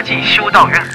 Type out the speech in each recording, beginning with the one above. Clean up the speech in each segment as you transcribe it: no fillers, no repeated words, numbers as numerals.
技修道院。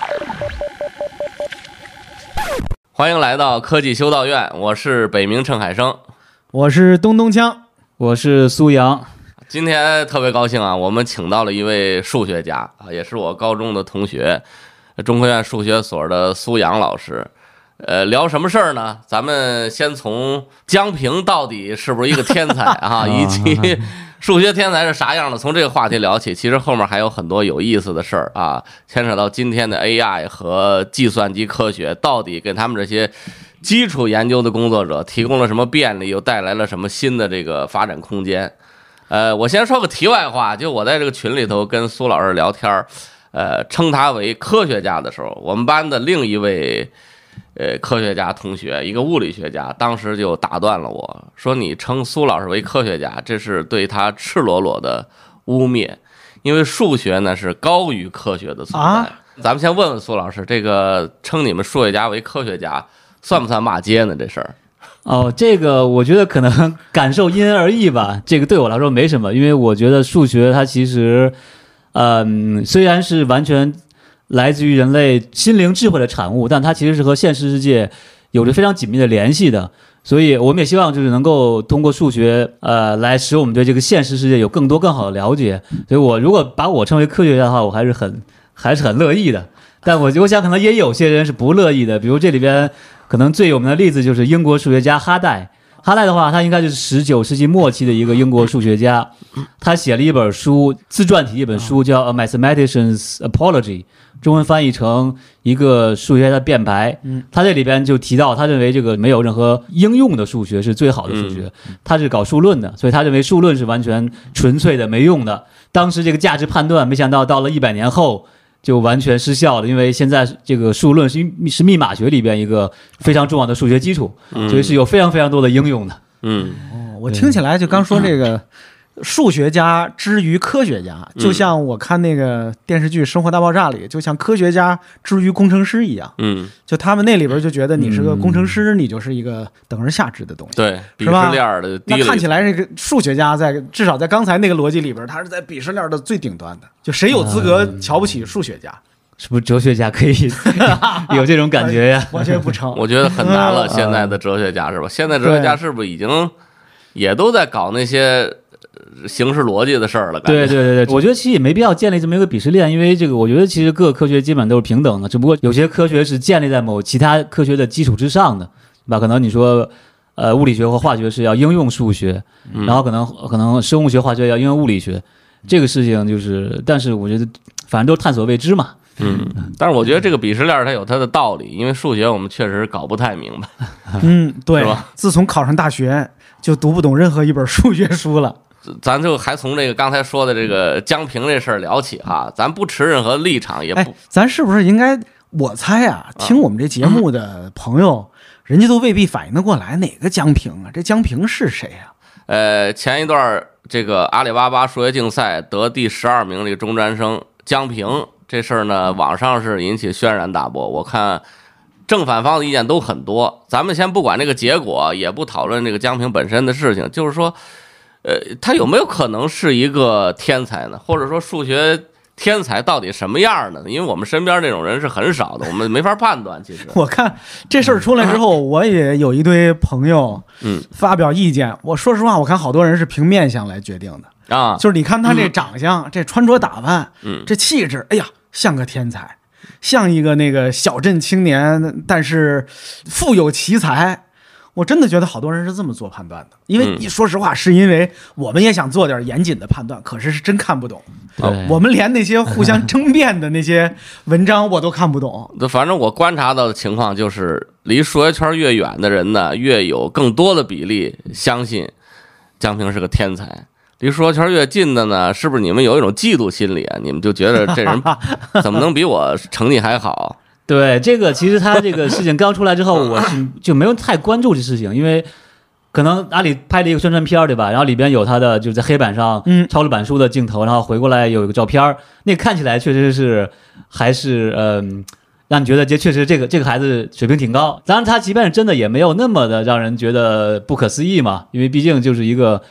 欢迎来到科技修道院，我是北冥郑海生， 我是东东锵， 我是苏阳。 今天特别高兴啊，我们请到了一位数学家啊，也是我高中的同学，中科院数学所的苏阳老师。聊什么事儿呢？咱们先从江平到底是不是一个天才啊，以及数学天才是啥样的，从这个话题聊起。其实后面还有很多有意思的事儿啊，牵扯到今天的 AI 和计算机科学，到底给他们这些基础研究的工作者提供了什么便利，又带来了什么新的这个发展空间。我先说个题外话，就我在这个群里头跟苏老师聊天，称他为科学家的时候，我们班的另一位科学家同学，一个物理学家，当时就打断了我说：“你称苏老师为科学家，这是对他赤裸裸的污蔑，因为数学呢是高于科学的存在。”咱们先问问苏老师，这个称你们数学家为科学家，算不算骂街呢？这事儿？ 哦，这个我觉得可能感受因人而异吧。这个对我来说没什么，因为我觉得数学它其实，虽然是完全来自于人类心灵智慧的产物，但它其实是和现实世界有着非常紧密的联系的。所以我们也希望就是能够通过数学，来使我们对这个现实世界有更多更好的了解。所以我如果把我称为科学家的话，我还是很乐意的。但我想可能也有些人是不乐意的，比如这里边可能最有名的例子就是英国数学家哈代。哈代的话，他应该是19世纪末期的一个英国数学家，他写了一本书，自传体一本书叫《A Mathematician's Apology》，中文翻译成一个数学家的辩白。他这里边就提到，他认为这个没有任何应用的数学是最好的数学，他是搞数论的，所以他认为数论是完全纯粹的没用的。当时这个价值判断，没想到到了100年后就完全失效了，因为现在这个数论是密码学里边一个非常重要的数学基础，所以是有非常非常多的应用的。 我听起来就刚说这个数学家之于科学家，就像我看那个电视剧《生活大爆炸》里，就像科学家之于工程师一样。就他们那里边就觉得你是个工程师，你就是一个等而下之的东西， 对，鄙视链的低了。 那看起来这个数学家至少在刚才那个逻辑里边，他是在鄙视链的最顶端的。就谁有资格瞧不起数学家？ 是不是哲学家可以有这种感觉呀？ 完全不成， 我觉得很难了。现在的哲学家是吧？现在哲学家是不是已经也都在搞那些形式逻辑的事儿了？ 对，我觉得其实也没必要建立这么一个鄙视链，因为这个我觉得其实各个科学基本都是平等的，只不过有些科学是建立在某其他科学的基础之上的，对吧？可能你说物理学或化学是要应用数学，然后可能生物学、化学要应用物理学，这个事情就是，但是我觉得反正都探索未知嘛。 但是我觉得这个鄙视链它有它的道理，因为数学我们确实搞不太明白。 对， 是吧？ 自从考上大学就读不懂任何一本数学书了。 咱就还从这个刚才说的这个江平这事儿聊起哈，咱不持任何立场，也不， 咱是不是应该？我猜啊，听我们这节目的朋友，人家都未必反应得过来哪个江平啊？这江平是谁啊？ 前一段这个阿里巴巴数学竞赛得第12名这个中专生江平这事儿呢，网上是引起轩然大波。我看正反方的意见都很多，咱们先不管这个结果，也不讨论这个江平本身的事情，就是说，他有没有可能是一个天才呢？或者说数学天才到底什么样的？因为我们身边这种人是很少的，我们没法判断。其实我看这事儿出来之后，我也有一堆朋友发表意见。我说实话，我看好多人是凭面相来决定的啊， 就是你看他这长相、这穿着打扮、这气质，哎呀，像个天才，像一个那个小镇青年，但是富有奇才。我真的觉得好多人是这么做判断的，因为你说实话，是因为我们也想做点严谨的判断，可是真看不懂。我们连那些互相争辩的那些文章我都看不懂。 反正我观察到的情况就是，离数学圈越远的人呢，越有更多的比例相信江平是个天才。离数学圈越近的呢，是不是你们有一种嫉妒心理啊？你们就觉得这人怎么能比我成绩还好？ 对，这个其实他这个事情刚出来之后，我是就没有太关注这事情，因为可能阿里拍了一个宣传片，对吧？然后里边有他的就是在黑板上抄了板书的镜头，然后回过来有一个照片，那看起来确实是还是让你觉得确实这个孩子水平挺高。当然他即便是真的也没有那么的让人觉得不可思议嘛，因为毕竟就是一个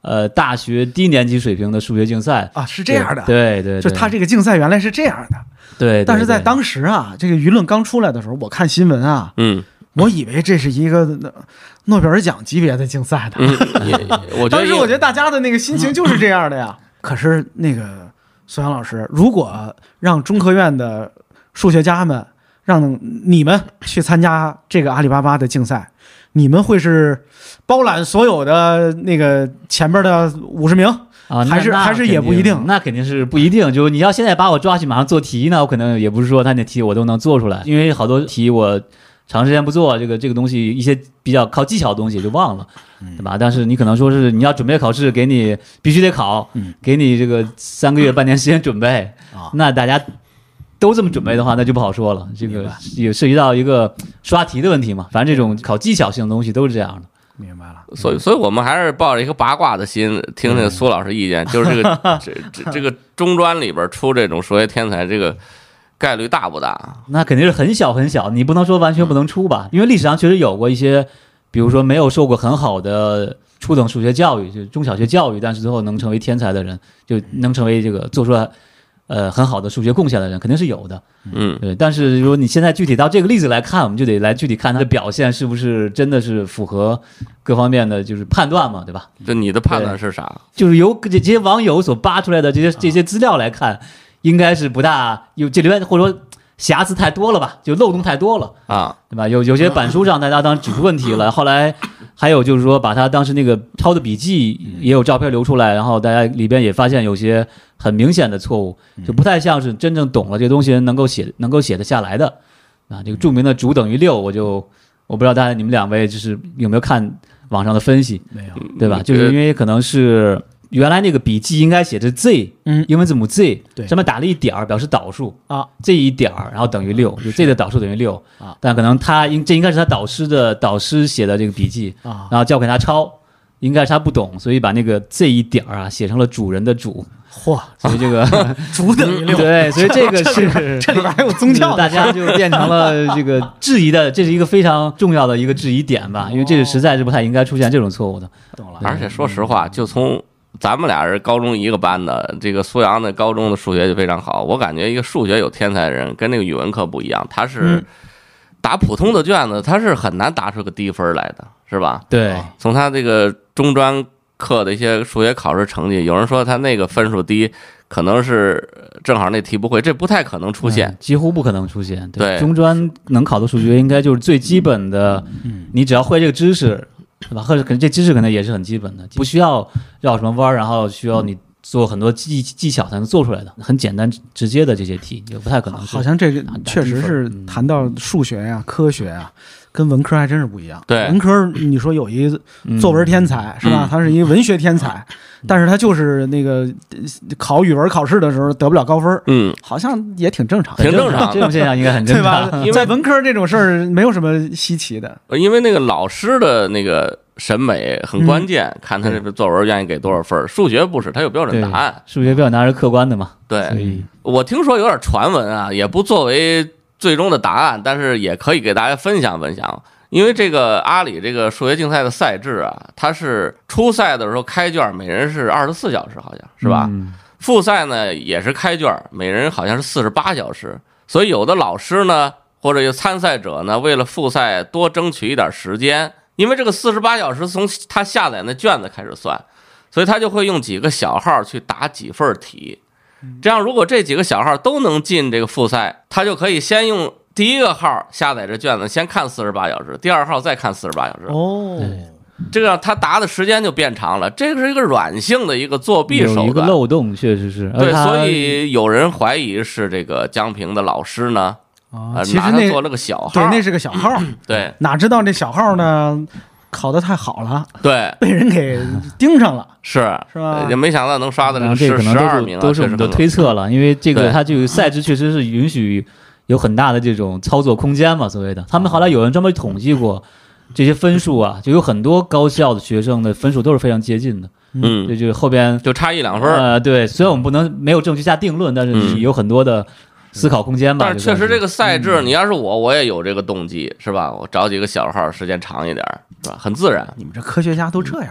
大学低年级水平的数学竞赛啊，是这样的。 对， 就他这个竞赛原来是这样的。 对， 但是在当时啊，这个舆论刚出来的时候，我看新闻啊，我以为这是一个诺贝尔奖级别的竞赛的。当时我觉得大家的那个心情就是这样的呀。可是那个苏阳老师，如果让中科院的数学家们让你们去参加这个阿里巴巴的竞赛，你们会是包揽所有的那个前边的50名啊？还是也不一定？ 那肯定是不一定。就你要现在把我抓去马上做题呢，我可能也不是说他那题我都能做出来，因为好多题我长时间不做，这个东西一些比较靠技巧的东西就忘了，对吧？但是你可能说是你要准备考试，给你必须得考，给你这个3个月半年时间准备，那大家都这么准备的话，那就不好说了。这个也涉及到一个刷题的问题嘛。反正这种考技巧性的东西都是这样的。 明白了。 所以我们还是抱着一个八卦的心，听听苏老师意见，就是这个中专里边出这种数学天才，这个概率大不大？ 那肯定是很小很小，你不能说完全不能出吧？因为历史上确实有过一些，比如说没有受过很好的初等数学教育，就中小学教育，但是最后能成为天才的人，就能成为这个做出来很好的数学贡献的人，肯定是有的。对。但是如果你现在具体到这个例子来看，我们就得来具体看他的表现是不是真的是符合各方面的就是判断嘛，对吧？ 就你的判断是啥？ 就是由这些网友所扒出来的这些资料来看，应该是不大有这里面或者说瑕疵太多了吧，就漏洞太多了啊，对吧？有些板书上大家当时指出问题了，后来还有就是说把他当时那个抄的笔记也有照片流出来，然后大家里边也发现有些很明显的错误，就不太像是真正懂了这个东西人能够写得下来的啊。这个著名的主等于6，我不知道大家你们两位就是有没有看网上的分析？ 没有， 对吧？就是因为可能是原来那个笔记应该写着 Z， 英文字母 Z， 上面打了一点表示导数啊 ，Z 一点，然后等于6，就 Z 的导数等于6啊。但可能这应该是他导师写的这个笔记啊，然后交给他抄，应该是他不懂，所以把那个 Z 一点啊写成了主人的主。 嚯！ 所以这个主等于6， 对，所以这个是这里边还有宗教， 大家就变成了这个质疑的，这是一个非常重要的一个质疑点吧，因为这是实在是不太应该出现这种错误的。 懂了。 而且说实话，就从咱们俩人高中一个班的，这个苏阳的高中的数学就非常好。我感觉一个数学有天才的人跟那个语文课不一样，他是答普通的卷子，他是很难答出个低分来的，是吧？ 对， 从他这个中专课的一些数学考试成绩，有人说他那个分数低，可能是正好那题不会，这不太可能出现， 几乎不可能出现。 对， 中专能考的数学应该就是最基本的，你只要会这个知识。对吧？或者可能这知识可能也是很基本的，不需要绕什么弯，然后需要你做很多技巧才能做出来的，很简单直接的这些题也不太可能。 好像这个确实是谈到数学呀、科学呀，跟文科还真是不一样。 对， 文科你说有一作文天才是吧？他是一个文学天才，但是他就是那个考语文考试的时候得不了高分。好像也挺正常， 挺正常， 这种现象应该很正常， 对吧？因为在文科这种事儿没有什么稀奇的， 因为那个老师的那个审美很关键，看他这个作文愿意给多少分。数学不是，他有标准答案， 数学标准答案是客观的嘛。 对，我听说有点传闻啊，也不作为最终的答案，但是也可以给大家分享分享。因为这个阿里这个数学竞赛的赛制啊，它是初赛的时候开卷，每人是24小时，好像是吧？复赛呢也是开卷，每人好像是48小时。所以有的老师呢，或者有参赛者呢，为了复赛多争取一点时间，因为这个48小时从他下载那卷子开始算，所以他就会用几个小号去答几份题。这样如果这几个小号都能进这个复赛，他就可以先用第一个号下载这卷子，先看48小时，第二号再看48小时。 哦， 这个他答的时间就变长了，这个是一个软性的一个作弊手段， 有一个漏洞，确实是。 对，所以有人怀疑是这个江平的老师呢， 其实那做了个小号， 对，那是个小号， 对， 哪知道这小号呢考得太好了， 对， 被人给盯上了， 是吧？ 也没想到能刷的这是12名， 都是我们的推测了，因为这个它就赛制确实是允许有很大的这种操作空间嘛，所谓的。他们后来有人专门统计过这些分数啊，就有很多高校的学生的分数都是非常接近的。这就后边就差1-2分。 对，虽然我们没有证据下定论，但是有很多的思考空间吧。 但是确实这个赛制，你要是我也有这个动机，是吧？我找几个小号，时间长一点，是吧？很自然。 你们这科学家都这样的都。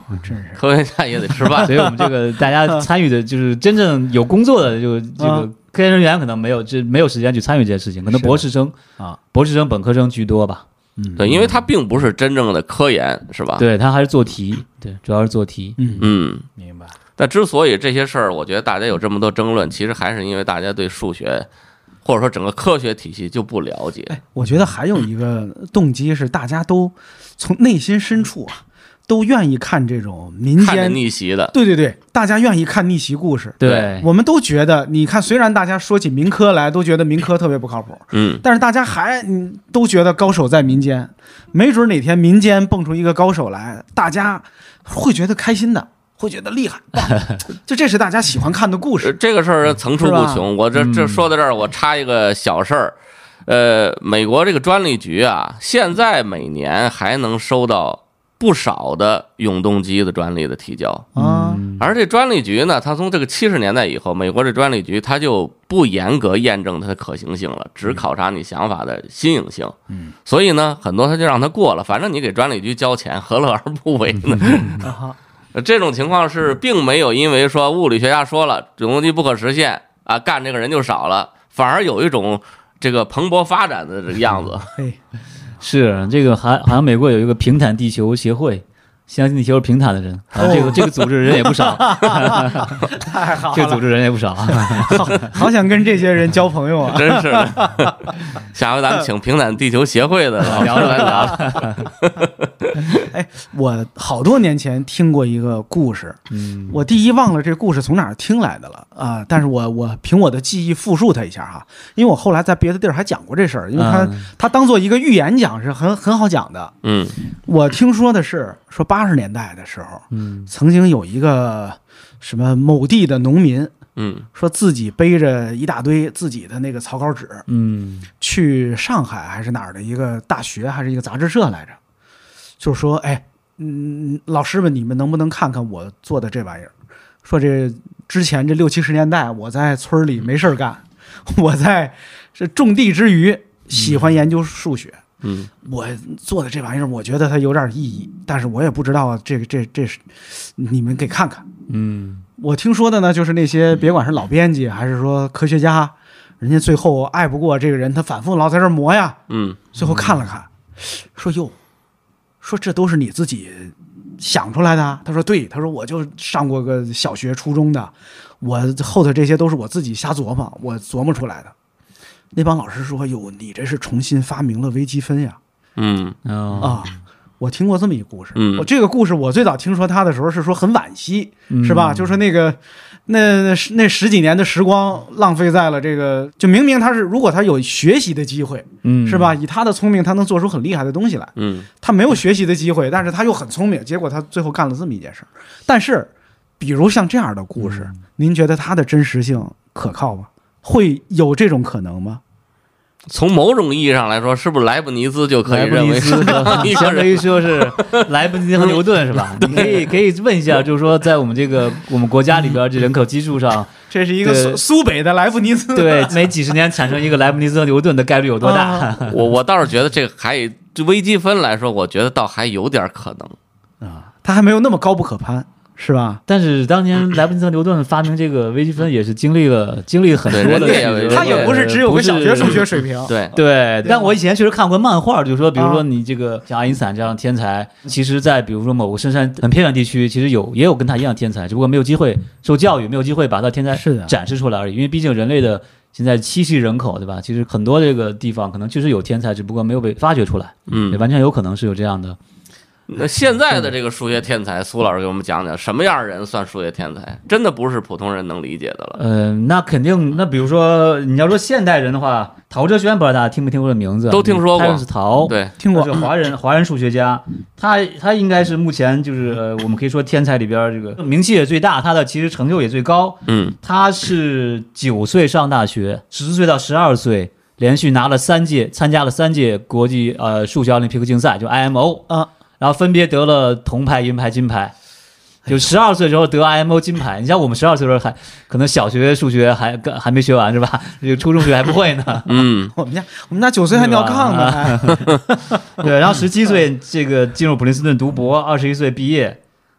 真是科学家也得吃饭。 所以我们这个大家参与的就是真正有工作的，就这个科研人员可能没有时间去参与这些事情，可能博士生啊， 博士生、本科生居多吧。 对，因为它并不是真正的科研，是吧？ 对，他还是做题，对，主要是做题。 明白。 但之所以这些事儿，我觉得大家有这么多争论，其实还是因为大家对数学或者说整个科学体系就不了解。 我觉得还有一个动机是，大家都从内心深处啊，都愿意看这种民看着间逆袭的， 对，大家愿意看逆袭故事。 对， 我们都觉得，你看，虽然大家说起民科来，都觉得民科特别不靠谱，但是大家还都觉得高手在民间，没准哪天民间蹦出一个高手来，大家会觉得开心的。会觉得厉害，这是大家喜欢看的故事。 这个事儿层出不穷。我这说到这儿，我插一个小事儿。美国这个专利局啊，现在每年还能收到不少的永动机的专利的提交啊。 而这专利局呢，它从这个70年代以后，美国这专利局它就不严格验证它的可行性了，只考察你想法的新颖性。所以呢，很多他就让它过了，反正你给专利局交钱，何乐而不为呢？这种情况是并没有因为说物理学家说了永动机不可实现啊，干这个人就少了，反而有一种这个蓬勃发展的这个样子。 是这个好像美国有一个平坦地球协会，相信地球是平坦的人，这个组织人也不少， 太好了， 这个组织人也不少， 好想跟这些人交朋友啊！ 真是的，下回咱们请平坦地球协会的聊来聊。 哎，我好多年前听过一个故事，我第一忘了这故事从哪儿听来的了啊！但是我凭我的记忆复述它一下哈，因为我后来在别的地儿还讲过这事儿，因为它当做一个寓言讲是很好讲的。我听说的是说80年代的时候，曾经有一个什么某地的农民，说自己背着一大堆自己的那个草稿纸，去上海还是哪儿的一个大学还是一个杂志社来着。就是说，哎，老师们，你们能不能看看我做的这玩意儿？说这之前这60、70年代，我在村里没事干，我在这种地之余喜欢研究数学。我做的这玩意儿，我觉得它有点意义，但是我也不知道这是你们给看看。我听说的呢，就是那些别管是老编辑还是说科学家，人家最后爱不过这个人，他反复老在这磨呀。最后看了看，说哟。说这都是你自己想出来的？他说对，他说我就上过个小学初中的，我后头这些都是我自己瞎琢磨，我琢磨出来的。那帮老师说哟，你这是重新发明了微积分呀。我听过这么一个故事。我这个故事我最早听说他的时候是说很惋惜，是吧？就说那个那10几年的时光浪费在了这个，就明明他是如果他有学习的机会，是吧？以他的聪明，他能做出很厉害的东西来。他没有学习的机会，但是他又很聪明，结果他最后干了这么一件事。但是，比如像这样的故事，您觉得它的真实性可靠吗？会有这种可能吗？ 从某种意义上来说，是不是莱布尼兹就可以认为相当于说是莱布尼兹和牛顿是吧？你可以问一下，就是说在我们国家里边这人口基数上， 这是一个苏北的莱布尼兹， 对，每几十年产生一个莱布尼兹和牛顿的概率有多大？ 我倒是觉得这个就微积分来说，我觉得倒还有点可能啊，它还没有那么高不可攀。是吧？ 但是当年莱布尼兹、牛顿发明这个微积分也是经历了很多的， 他也不是只有个小学数学水平。 对。 但我以前确实看过漫画，就是说，比如说你这个像爱因斯坦这样的天才，其实在比如说某个深山很偏远地区，其实也有跟他一样的天才，只不过没有机会受教育，没有机会把他天才展示出来而已。因为毕竟人类的现在7亿人口，对吧？其实很多这个地方可能确实有天才，只不过没有被发掘出来。也完全有可能是有这样的。 那现在的这个数学天才，苏老师给我们讲讲什么样的人算数学天才？真的不是普通人能理解的了。 那肯定，那比如说你要说现代人的话，陶哲轩不知道大家听没听过这名字？ 都听说过。 他是陶， 对， 听过。是华人数学家，他应该是目前就是我们可以说天才里边这个名气也最大，他的其实成就也最高。他是9岁上大学，10岁到12岁连续参加了3届国际数学奥林匹克竞赛，就 IMO 啊。然后分别得了铜牌、银牌、金牌，就12岁的时候得 IMO 金牌。你像我们12岁的时候还可能小学数学还没学完是吧？这个初中数学还不会呢。 我们家9岁还尿炕呢。 对，然后17岁这个进入普林斯顿读博，21岁毕业，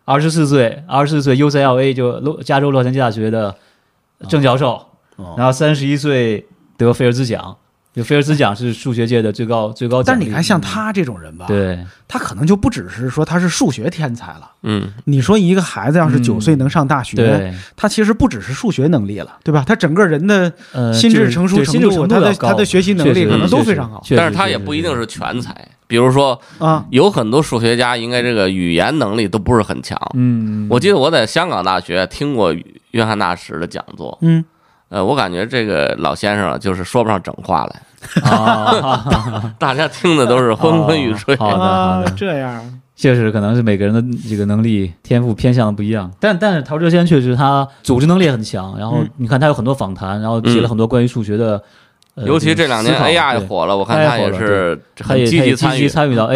24岁 UCLA 就加州洛杉矶大学的正教授，然后31岁得菲尔兹奖。就菲尔兹奖是数学界的最高奖励。 但是你看，像他这种人吧， 对， 他可能就不只是说他是数学天才了。 嗯， 你说一个孩子要是9岁能上大学， 对， 他其实不只是数学能力了，对吧？他整个人的心智成熟程心智程度他的学习能力可能都非常好。 但是他也不一定是全才。比如说啊， 有很多数学家应该这个语言能力都不是很强。我记得我在香港大学听过约翰纳什的讲座。我感觉这个老先生就是说不上整话来。大家听的都是昏昏欲睡。 好的， 这样确实可能是每个人的这个能力天赋偏向的不一样，但是陶哲先确实他组织能力也很强，然后你看他有很多访谈，然后写了很多关于数学的， 尤其这2年 AI 火了，我看他也是很积极参与到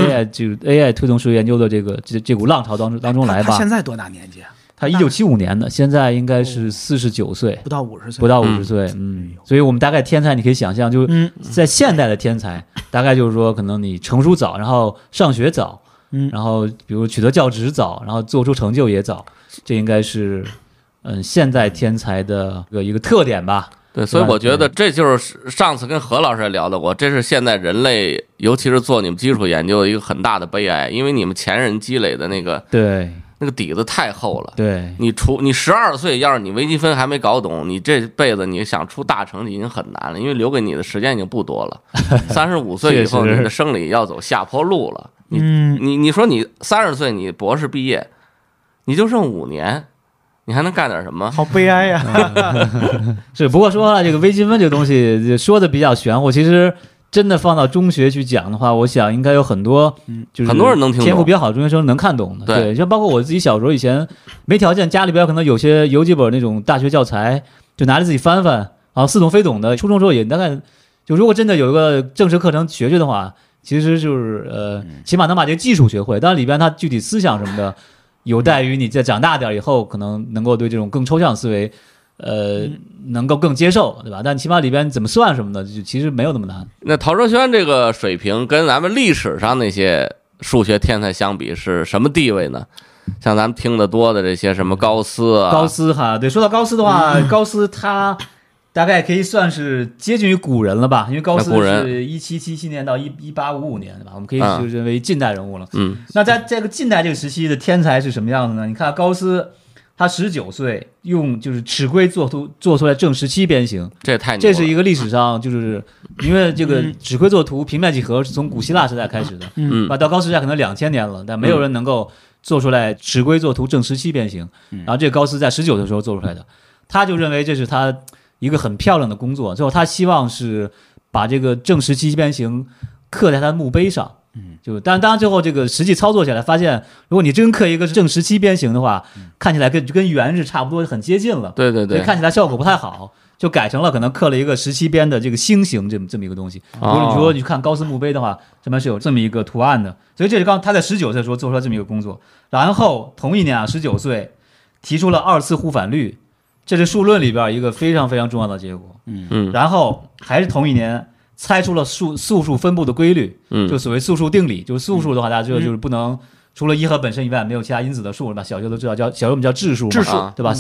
AI 推动数学研究的这股浪潮当中来吧。 他现在多大年纪啊？ 他1975年的，现在应该是49岁， 不到50岁， 不到50岁。所以我们大概天才，你可以想象，就是在现代的天才，大概就是说，可能你成熟早，然后上学早，然后比如取得教职早，然后做出成就也早，这应该是现代天才的一个特点吧。 对，所以我觉得这就是上次跟何老师也聊到过，这是现在人类，尤其是做你们基础研究的一个很大的悲哀，因为你们前人积累的那个底子太厚了。 对， 你12岁，要是你微积分还没搞懂，你这辈子你想出大成绩已经很难了，因为留给你的时间已经不多了。35岁以后，你的生理要走下坡路了。你说你30岁你博士毕业，你就剩5年，你还能干点什么？ 好悲哀呀！ 是，不过说了这个微积分这个东西说的比较玄乎，其实真的放到中学去讲的话，我想应该有很多，就是很多人能听懂， 天赋比较好的中学生能看懂的。对，像包括我自己小时候以前没条件，家里边可能有几本那种大学教材，就拿着自己翻翻，然后似懂非懂的。初中时候也大概，就如果真的有一个正式课程学的话，其实就是起码能把这个技术学会，当然里边它具体思想什么的，有待于你在长大点以后，可能能够对这种更抽象思维。能够更接受，对吧？但起码里边怎么算什么的，就其实没有那么难。 那陶哲轩这个水平跟咱们历史上那些数学天才相比是什么地位呢？像咱们听得多的这些什么高斯啊， 高斯哈，对，说到高斯的话，高斯他大概可以算是接近于古人了吧？因为高斯是1777年到1855年，对吧？我们可以就认为近代人物了。那在这个近代这个时期的天才是什么样子呢？你看高斯。他19岁用就是尺规做出来正17边形， 这太牛了。 这是一个历史上就是因为这个尺规作图平面几何是从古希腊时代开始的，到高斯时代可能2000年了，但没有人能够做出来尺规作图正17边形。然后这个高斯在19岁的时候做出来的，他就认为这是他一个很漂亮的工作，最后他希望是把这个正17边形刻在他的墓碑上。就当然最后这个实际操作起来发现，如果你真刻一个正17边形的话，看起来跟圆是差不多，很接近了。 对， 看起来效果不太好，就改成了可能刻了一个17边的这个星形这么一个东西。如果你说你看高斯墓碑的话，上面是有这么一个图案的，所以这是他在19岁的时候做出来这么一个工作。然后同一年19岁提出了2次互反律，这是数论里边一个非常非常重要的结果。然后还是同一年。猜出了素数分布的规律，就所谓素数定理。就是素数的话，大家知道就是不能除了一和本身以外没有其他因子的数了吧？小学都知道，小学我们叫质数嘛，对吧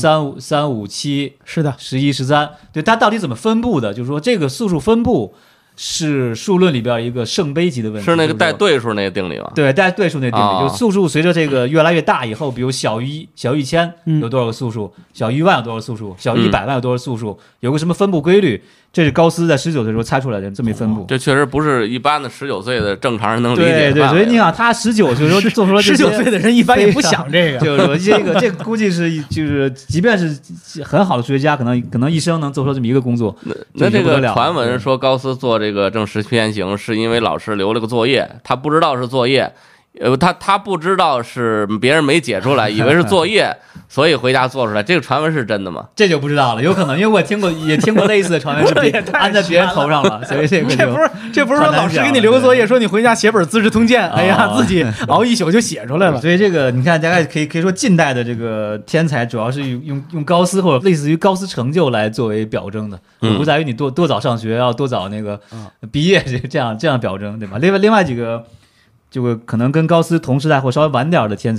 ？3、5、7 是的 ，11、13，对，它到底怎么分布的？就是说这个素数分布是数论里边一个圣杯级的问题， 是那个带对数那个定理吗？ 对，带对数那个定理，就是素数随着这个越来越大以后，比如小于1000有多少个素数，小于1万有多少素数，小于100万有多少素数，有个什么分布规律。这是高斯在19岁的时候猜出来的这么一分布， 这确实不是一般的19岁的正常人能理解的。 对，所以你看他19岁的时候做出了这些 19岁的人一般也不想这个， 就是说这估计是就是即便是很好的数学家，可能一生能做出这么一个工作。 那这个传闻说高斯做这个正17边形是因为老师留了个作业，他不知道是作业。他不知道是别人没解出来，以为是作业，所以回家做出来。这个传闻是真的吗？ 这就不知道了，有可能，因为我也听过类似的传闻，是安在别人头上了，所以这不是说老师给你留个作业，说你回家写本《资治通鉴》，哎呀，自己熬一宿就写出来了。 所以这个你看，大概可以说近代的这个天才，主要是用高斯或者类似于高斯成就来作为表征的，不在于你多早上学，要多早那个毕业这样表征，对吧？另外几个。就可能跟高斯同时代或稍微晚点的天才，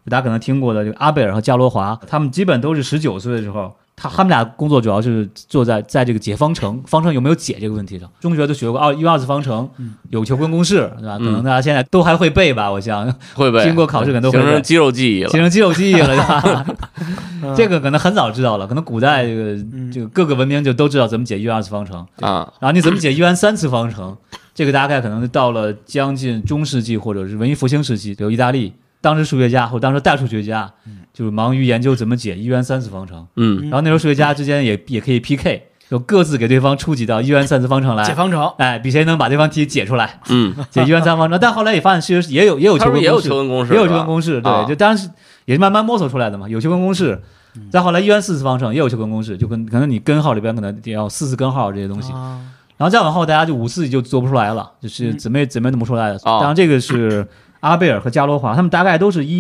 大家可能听过的这个阿贝尔和伽罗华，他们基本都是19岁的时候。他们俩工作主要是做在这个解方程有没有解这个问题上。中学都学过1元2次方程，有求根公式，对吧？可能大家现在都还会背吧，我想会背， 经过考试可能都会背， 形成肌肉记忆了， 对吧？这个可能很早知道了，可能古代这个各个文明就都知道怎么解1元2次方程啊。 然后你怎么解1元3次方程，这个大概可能到了将近中世纪或者是文艺复兴时期，比如意大利当时数学家或当时代数学家。就是忙于研究怎么解1元3次方程，然后那时候数学家之间也可以 PK， 就各自给对方出几道1元3次方程来解方程， 哎，比谁能把对方题解出来，解1元3方程。但后来也发现其实也有求根公式， 也有求根公式， 对，就当然是也是慢慢摸索出来的嘛，有求根公式。再后来1元4次方程也有求根公式，就可能你根号里边可能也要4次根号这些东西，然后再往后大家就5次就做不出来了，就是怎么也弄不出来的。当然这个是阿贝尔和伽罗华，他们大概都是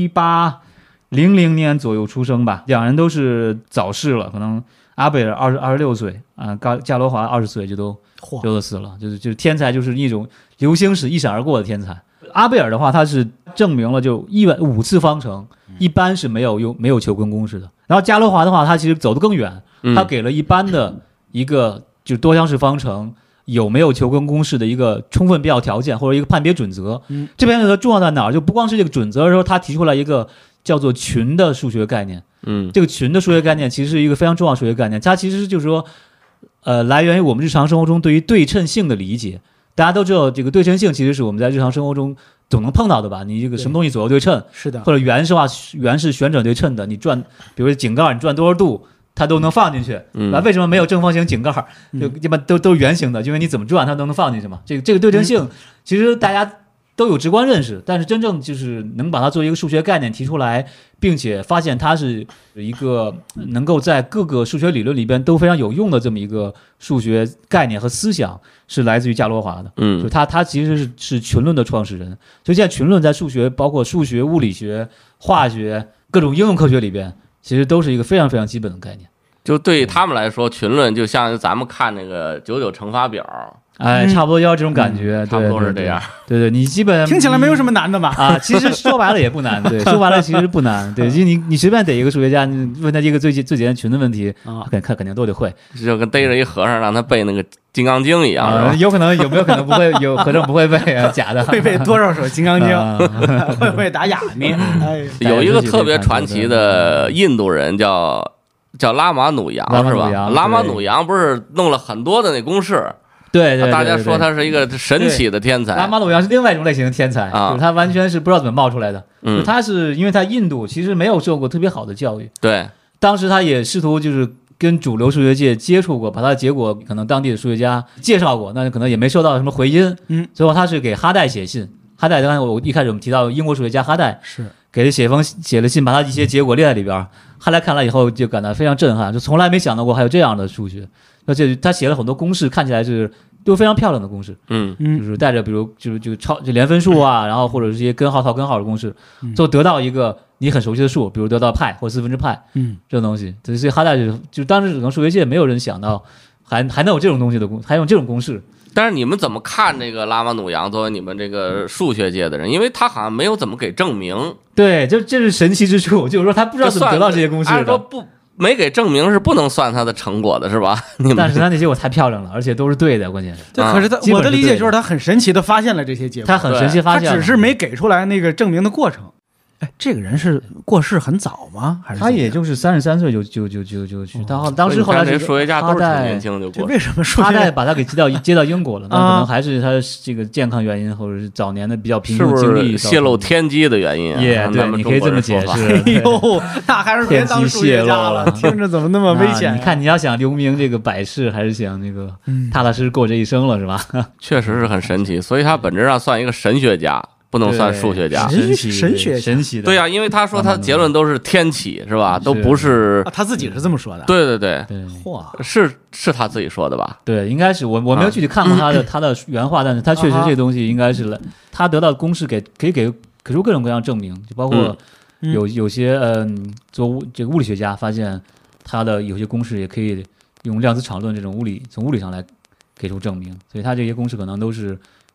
1800年左右出生吧，两人都是早逝了，可能阿贝尔26岁啊，伽罗华20岁就都死了，就是天才，就是一种流星式一闪而过的天才。阿贝尔的话，他是证明了就5次方程一般是没有求根公式的。然后伽罗华的话，他其实走得更远，他给了一般的一个就是多项式方程有没有求根公式的一个充分必要条件或者一个判别准则。这边的重要在哪儿？就不光是这个准则的时候，他提出来一个叫做群的数学概念。这个群的数学概念其实是一个非常重要的数学概念，它其实就是说，来源于我们日常生活中对于对称性的理解。大家都知道，这个对称性其实是我们在日常生活中总能碰到的吧？你这个什么东西左右对称， 是的， 或者圆是旋转对称的，你转，比如井盖你转多少度，它都能放进去。为什么没有正方形井盖？就一般都是圆形的，因为你怎么转它都能放进去嘛。这个对称性，其实大家都有直观认识，但是真正就是能把它作为一个数学概念提出来，并且发现它是一个能够在各个数学理论里边都非常有用的这么一个数学概念和思想，是来自于伽罗华的。就他其实是群论的创始人。所以现在群论在数学，包括数学、物理学、化学各种应用科学里边，其实都是一个非常非常基本的概念。 就对于他们来说，群论就像咱们看那个99乘法表。 哎，差不多要这种感觉， 差不多是这样。 对，你基本听起来没有什么难的吧？ 啊，其实说白了也不难，对，说白了其实不难，对，就你随便逮一个数学家，你问他一个最简单群的问题啊，肯定都得会， 就跟逮着一和尚让他背那个《金刚经》一样， 有没有可能不会有和尚不会背啊？假的， 会背多少首《金刚经》？会不会打哑谜？ 有一个特别传奇的印度人叫拉玛努扬，是吧？拉玛努扬不是弄了很多的那公式。 对， 大家说他是一个神奇的天才。 拉玛努扬是另外一种类型的天才，就是他完全是不知道怎么冒出来的。他是因为他印度其实没有受过特别好的教育， 对， 当时他也试图就是跟主流数学界接触过，把他的结果可能当地的数学家介绍过，那可能也没收到什么回音。最后他是给哈代写信，哈代刚才我一开始我们提到英国数学家哈代是给他写了信，把他一些结果列在里边。哈代看了以后就感到非常震撼，就从来没想到过还有这样的数学。而且他写了很多公式，看起来都非常漂亮的公式，就是带着比如就连分数啊，然后或者是一些根号套根号的公式，最后得到一个你很熟悉的数，比如得到派或4/4派，这种东西。所以哈代就当时整个数学界没有人想到还能有这种东西的还有这种公式。 但是你们怎么看这个拉玛努扬作为你们这个数学界的人？因为他好像没有怎么给证明。 对，这是神奇之处，就是说他不知道怎么得到这些公式的。 按说没给证明是不能算他的成果的，是吧？ 但是他那结果太漂亮了，而且都是对的，关键是。 对，可是我的理解就是他很神奇的发现了这些结果， 他很神奇发现， 他只是没给出来那个证明的过程。哎，这个人是过世很早吗？还是他也就是33岁就去，当时后来这数学家都是挺年轻就过世。 为什么数学哈代把他给接到英国了？那可能还是他这个健康原因，或者是早年的比较贫穷经历， 泄露天机的原因。 对，你可以这么解释。 哎呦，那还是别当数学家了，听着怎么那么危险？ 你看，你要想留名这个百世，还是想那个踏踏实实过这一生了，是吧？ 确实是很神奇，所以他本质上算一个神学家。不能算数学家， 神奇的。 对呀，因为他说他结论都是天启，是吧？都不是他自己是这么说的。 对， 嚯， 是他自己说的吧？ 对，应该是我没有具体看过他的原话，但是他确实这东西应该是他得到的公式可以给出各种各样证明，就包括有些做这个物理学家发现他的有些公式也可以用量子场论这种从物理上来给出证明，所以他这些公式可能都是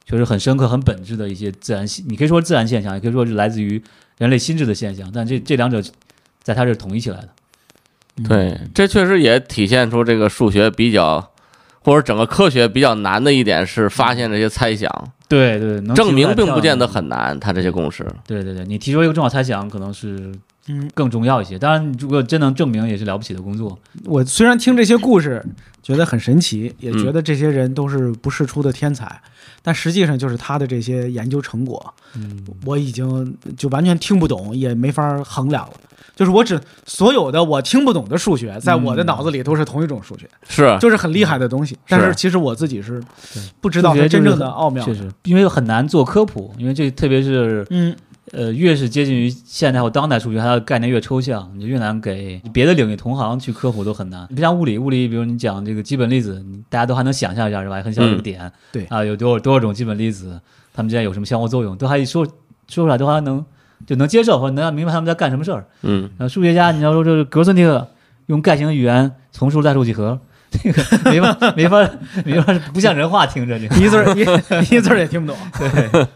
确实很深刻、很本质的一些你可以说自然现象，也可以说是来自于人类心智的现象，但这两者在它这是统一起来的。 对，这确实也体现出这个数学比较，或者整个科学比较难的一点是发现这些猜想。 对对， 证明并不见得很难，它这些公式。 对对对，你提出一个重要猜想，可能是更重要一些。当然，如果真能证明，也是了不起的工作。 我虽然听这些故事觉得很神奇，也觉得这些人都是不世出的天才，但实际上就是他的这些研究成果，我已经就完全听不懂，也没法衡量了。就是所有的我听不懂的数学，在我的脑子里都是同一种数学， 是就是很厉害的东西。但是其实我自己是不知道它真正的奥妙的， 确实，因为很难做科普，因为这特别是越是接近于现代或当代数学，它的概念越抽象，你就越难给别的领域同行去科普都很难。不像物理，比如你讲这个基本粒子，大家都还能想象一下是吧？很小的点， 对啊，有多少种基本粒子，它们之间有什么相互作用，都还说出来都还能接受，或者能明白他们在干什么事儿。数学家你要说这格森特用概型语言从数代数几何，这个没法，不像人话听着，这一字儿也听不懂。 对，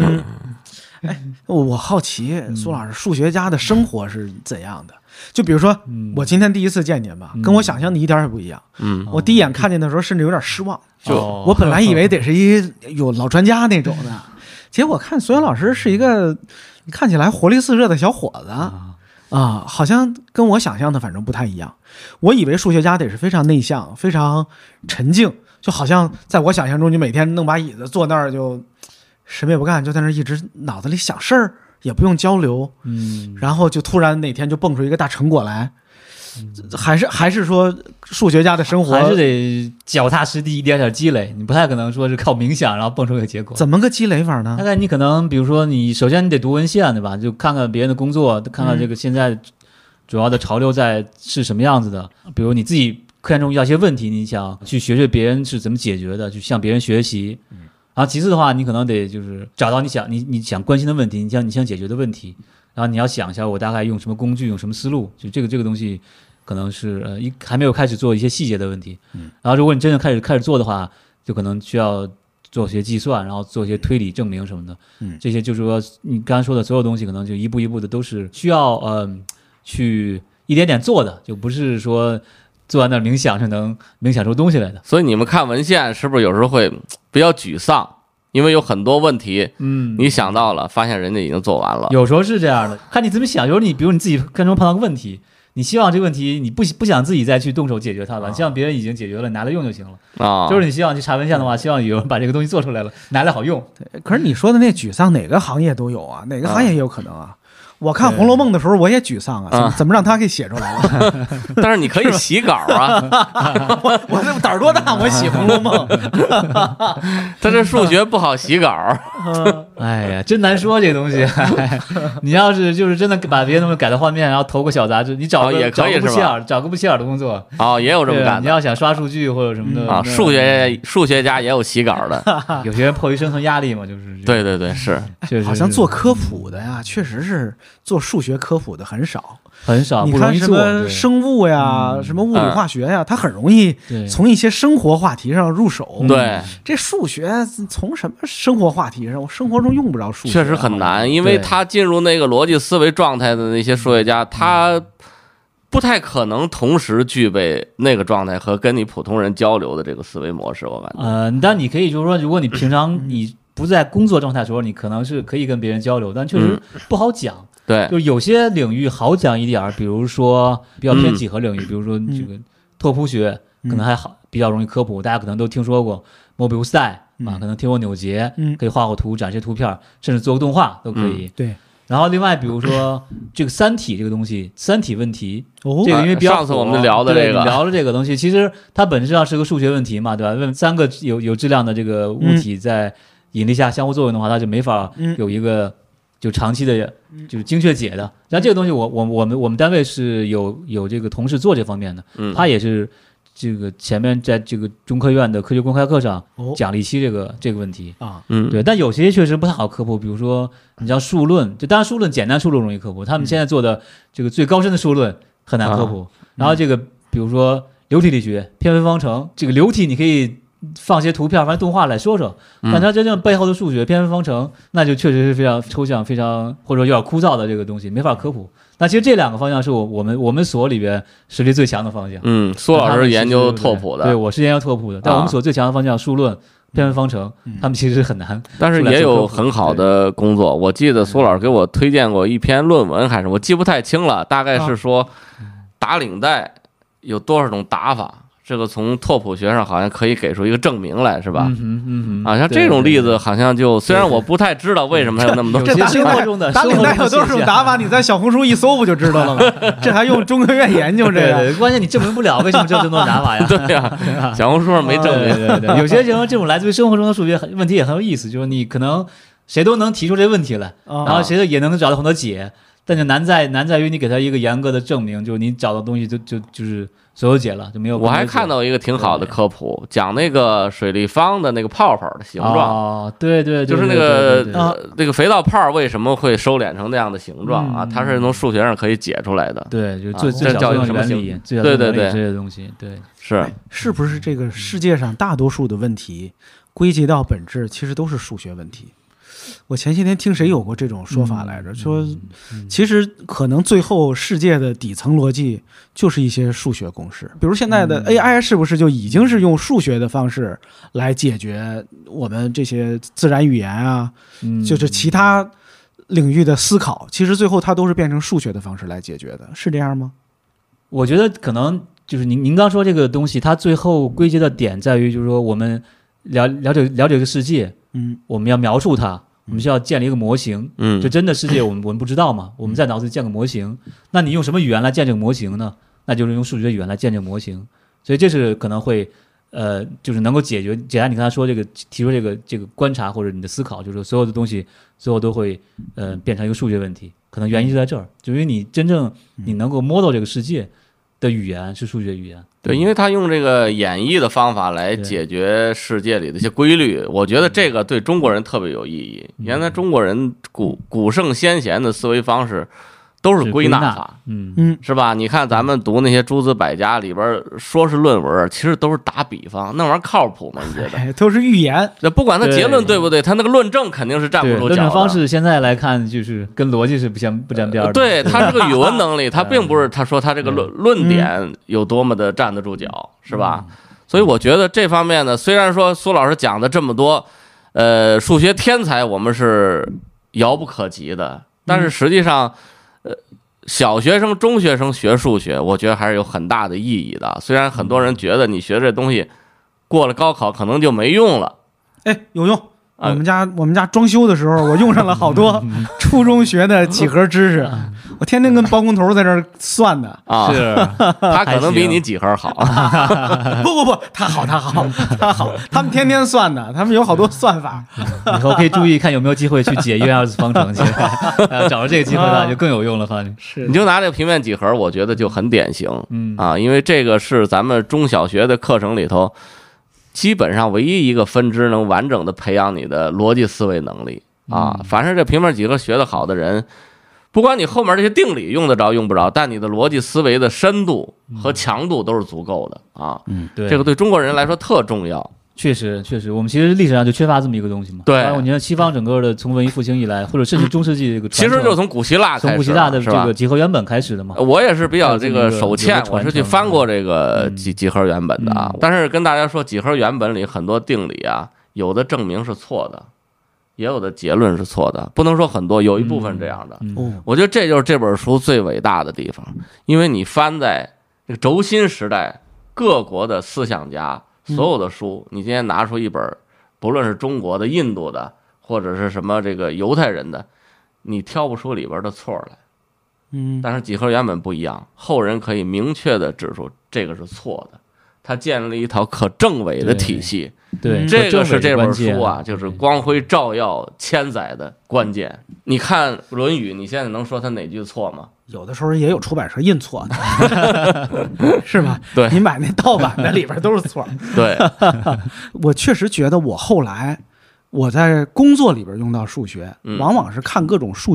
我好奇苏老师，数学家的生活是怎样的？就比如说，我今天第一次见您吧，跟我想象的一点也不一样。我第一眼看见的时候，甚至有点失望。我本来以为得是有老专家那种的，结果看苏阳老师是一个看起来活力四射的小伙子啊，好像跟我想象的反正不太一样。我以为数学家得是非常内向、非常沉静，就好像在我想象中，你每天弄把椅子坐那儿就什么也不干，就在那儿一直脑子里想事儿，也不用交流，然后就突然哪天就蹦出一个大成果来。还是说数学家的生活还是得脚踏实地，一点点积累，你不太可能说是靠冥想然后蹦出一个结果。 怎么个积累法呢？ 大概你可能比如说首先你得读文献，对吧？就看看别人的工作，看看这个现在主要的潮流是什么样子的。比如你自己课程中遇到一些问题，你想去学别人是怎么解决的，去向别人学习。然后其次的话，你可能得就是找到你想关心的问题，你想解决的问题，然后你要想一下我大概用什么工具，用什么思路，就这个东西可能是还没有开始做一些细节的问题。然后如果你真正开始做的话，就可能需要做些计算，然后做一些推理证明什么的。这些就是说你刚才说的所有东西，可能就一步一步的都是需要去一点点做的，就不是说做完那冥想是能冥想出东西来的。 所以你们看文献是不是有时候会比较沮丧？因为有很多问题，你想到了，发现人家已经做完了。 有时候是这样的，看你怎么想。有时候比如你自己课中碰到个问题，你希望这个问题你不想自己再去动手解决它了，你希望别人已经解决了，拿来用就行了。就是你希望去查文献的话，希望有人把这个东西做出来了，拿来好用。 对，可是你说的那沮丧，哪个行业都有啊，哪个行业也有可能啊。我看《红楼梦》的时候，我也沮丧啊，怎么让他给写出来了？ 但是你可以洗稿啊！ 我这胆儿多大，我写《红楼梦》。 他这数学不好洗稿。 哎呀，真难说这个东西。你要是就是真的把别的东西改到画面，然后投个小杂志，你找个不起眼的工作也有这么干的。 你要想刷数据或者什么的啊，数学家也有洗稿的。 有些人迫于生存压力嘛，就是对是， 好像做科普的呀，确实是。做数学科普的很少， 你看什么生物呀，什么物理化学呀，它很容易从一些生活话题上入手。 对， 这数学从什么生活话题上？我生活中用不着数学， 确实很难，因为他进入那个逻辑思维状态的那些数学家，他不太可能同时具备那个状态和跟你普通人交流的这个思维模式。我感觉， 但你可以就是说，如果你平常你不在工作状态的时候，你可能是可以跟别人交流，但确实不好讲。 对， 就有些领域好讲一点，比如说比较偏几何领域，比如说这个拓扑学可能还好，比较容易科普，大家可能都听说过莫比乌斯带啊，可能听过扭结，可以画画图展示图片，甚至做个动画都可以。 对。 然后另外比如说这个三体这个东西，三体问题，这个因为比较上次我们聊的这个聊了这个东西，其实它本质上是个数学问题嘛，对吧？问三个有质量的这个物体在引力下相互作用的话，它就没法有一个就长期的就是精确解的。然后这个东西我们单位是有这个同事做这方面的，他也是这个前面在这个中科院的科学公开课上讲了一期这个问题啊， 对，但有些确实不太好科普，比如说你像数论，就当然数论简单数论容易科普，他们现在做的这个最高深的数论很难科普。然后这个比如说流体力学、偏微方程，这个流体你可以放些图片、放些动画来说说，但它真正背后的数学、偏分方程，那就确实是非常抽象、非常或者有点枯燥的这个东西，没法科普。那其实这2个方向是我们所里边实力最强的方向。 苏老师研究拓扑的， 对，我是研究拓扑的，但我们所最强的方向数论、偏分方程，他们其实很难， 但是也有很好的工作。我记得苏老师给我推荐过一篇论文，还是我记不太清了，大概是说打领带有多少种打法。这个从拓扑学上好像可以给出一个证明来，是吧？像这种例子好像就虽然我不太知道为什么它有那么多。 这生活中的打领带有多少种打法？你在小红书一搜不就知道了吗？这还用中科院研究这个？ 对，关键你证明不了为什么这么多打法呀？ 对呀，小红书上没证明。 对，有些这种来自于生活中的数学问题也很有意思，就是你可能谁都能提出这问题来，然后谁也能找到很多解，但就难在于你给他一个严格的证明，就是你找到东西就是所有解了，就没有。 我还看到一个挺好的科普，讲那个水立方的那个泡泡的形状。 对， 就是那个肥皂泡为什么会收敛成那样的形状啊？它是从数学上可以解出来的。 对，就最小的原理， 对这些东西，对， 是不是这个世界上大多数的问题归结到本质，其实都是数学问题？我前些天听谁有过这种说法来着，说其实可能最后世界的底层逻辑就是一些数学公式，比如现在的 AI 是不是就已经是用数学的方式来解决我们这些自然语言啊，就是其他领域的思考，其实最后它都是变成数学的方式来解决的，是这样吗？ 我觉得可能就是您刚说这个东西，它最后归结的点在于，就是说我们了解这个世界，我们要描述它。我们需要建立一个模型，就真的世界我们不知道嘛，我们在脑子里建个模型，那你用什么语言来建这个模型呢？那就是用数学语言来建这个模型，所以这是可能会就是能够简单你刚才说这个提出这个观察或者你的思考，就是所有的东西最后都会变成一个数学问题，可能原因就在这儿，就因为你真正你能够摸到这个世界的语言是数学语言。 对，因为他用这个演绎的方法来解决世界里的一些规律，我觉得这个对中国人特别有意义。原来中国人古圣先贤的思维方式都是归纳法，是吧？你看咱们读那些诸子百家里边说是论文，其实都是打比方，那玩意儿靠谱吗？你觉得？ 都是预言。 不管他结论对不对，他那个论证肯定是站不住脚的。 论证方式现在来看，就是跟逻辑是不沾边的。 对，他这个语文能力，他并不是他说他这个论点有多么的站得住脚，是吧？所以我觉得这方面呢，虽然说苏老师讲的这么多，数学天才我们是遥不可及的，但是实际上。小学生、中学生学数学，我觉得还是有很大的意义的。虽然很多人觉得你学这东西过了高考可能就没用了， 有用。我们家装修的时候，我用上了好多初中学的几何知识，我天天跟包工头在这儿算的啊。是，他可能比你几何好。 不，他好，他们天天算的，他们有好多算法。 以后可以注意看有没有机会去解1、2次方程去，找着这个机会呢就更有用了。反正是， 你就拿这个平面几何，我觉得就很典型。因为这个是咱们中小学的课程里头。基本上唯一一个分支能完整的培养你的逻辑思维能力啊！凡是这平面几何学得好的人，不管你后面这些定理用得着用不着，但你的逻辑思维的深度和强度都是足够的啊！ 对， 这个对中国人来说特重要。 确实，我们其实历史上就缺乏这么一个东西嘛。 对， 你看西方整个的从文艺复兴以来，或者甚至中世纪这个， 其实就从古希腊开始， 从古希腊的这个几何原本开始的嘛。 我也是比较这个手欠，我是去翻过这个几何原本的啊。但是跟大家说，几何原本里很多定理啊，有的证明是错的，也有的结论是错的，不能说很多，有一部分这样的。我觉得这就是这本书最伟大的地方，因为你翻在这个轴心时代各国的思想家。所有的书，你今天拿出一本，不论是中国的、印度的，或者是什么这个犹太人的，你挑不出里边的错来。但是几何原本不一样，后人可以明确的指出这个是错的，他建立了一套可证伪的体系。 对， 这个是这本书啊，就是光辉照耀千载的关键。你看《论语》，你现在能说他哪句错吗？ 有的时候也有出版社印错的，是吧？ 对， 你买那盗版的里边都是错。 对， 我确实觉得我后来我在工作里边用到数学，往往是看各种数据。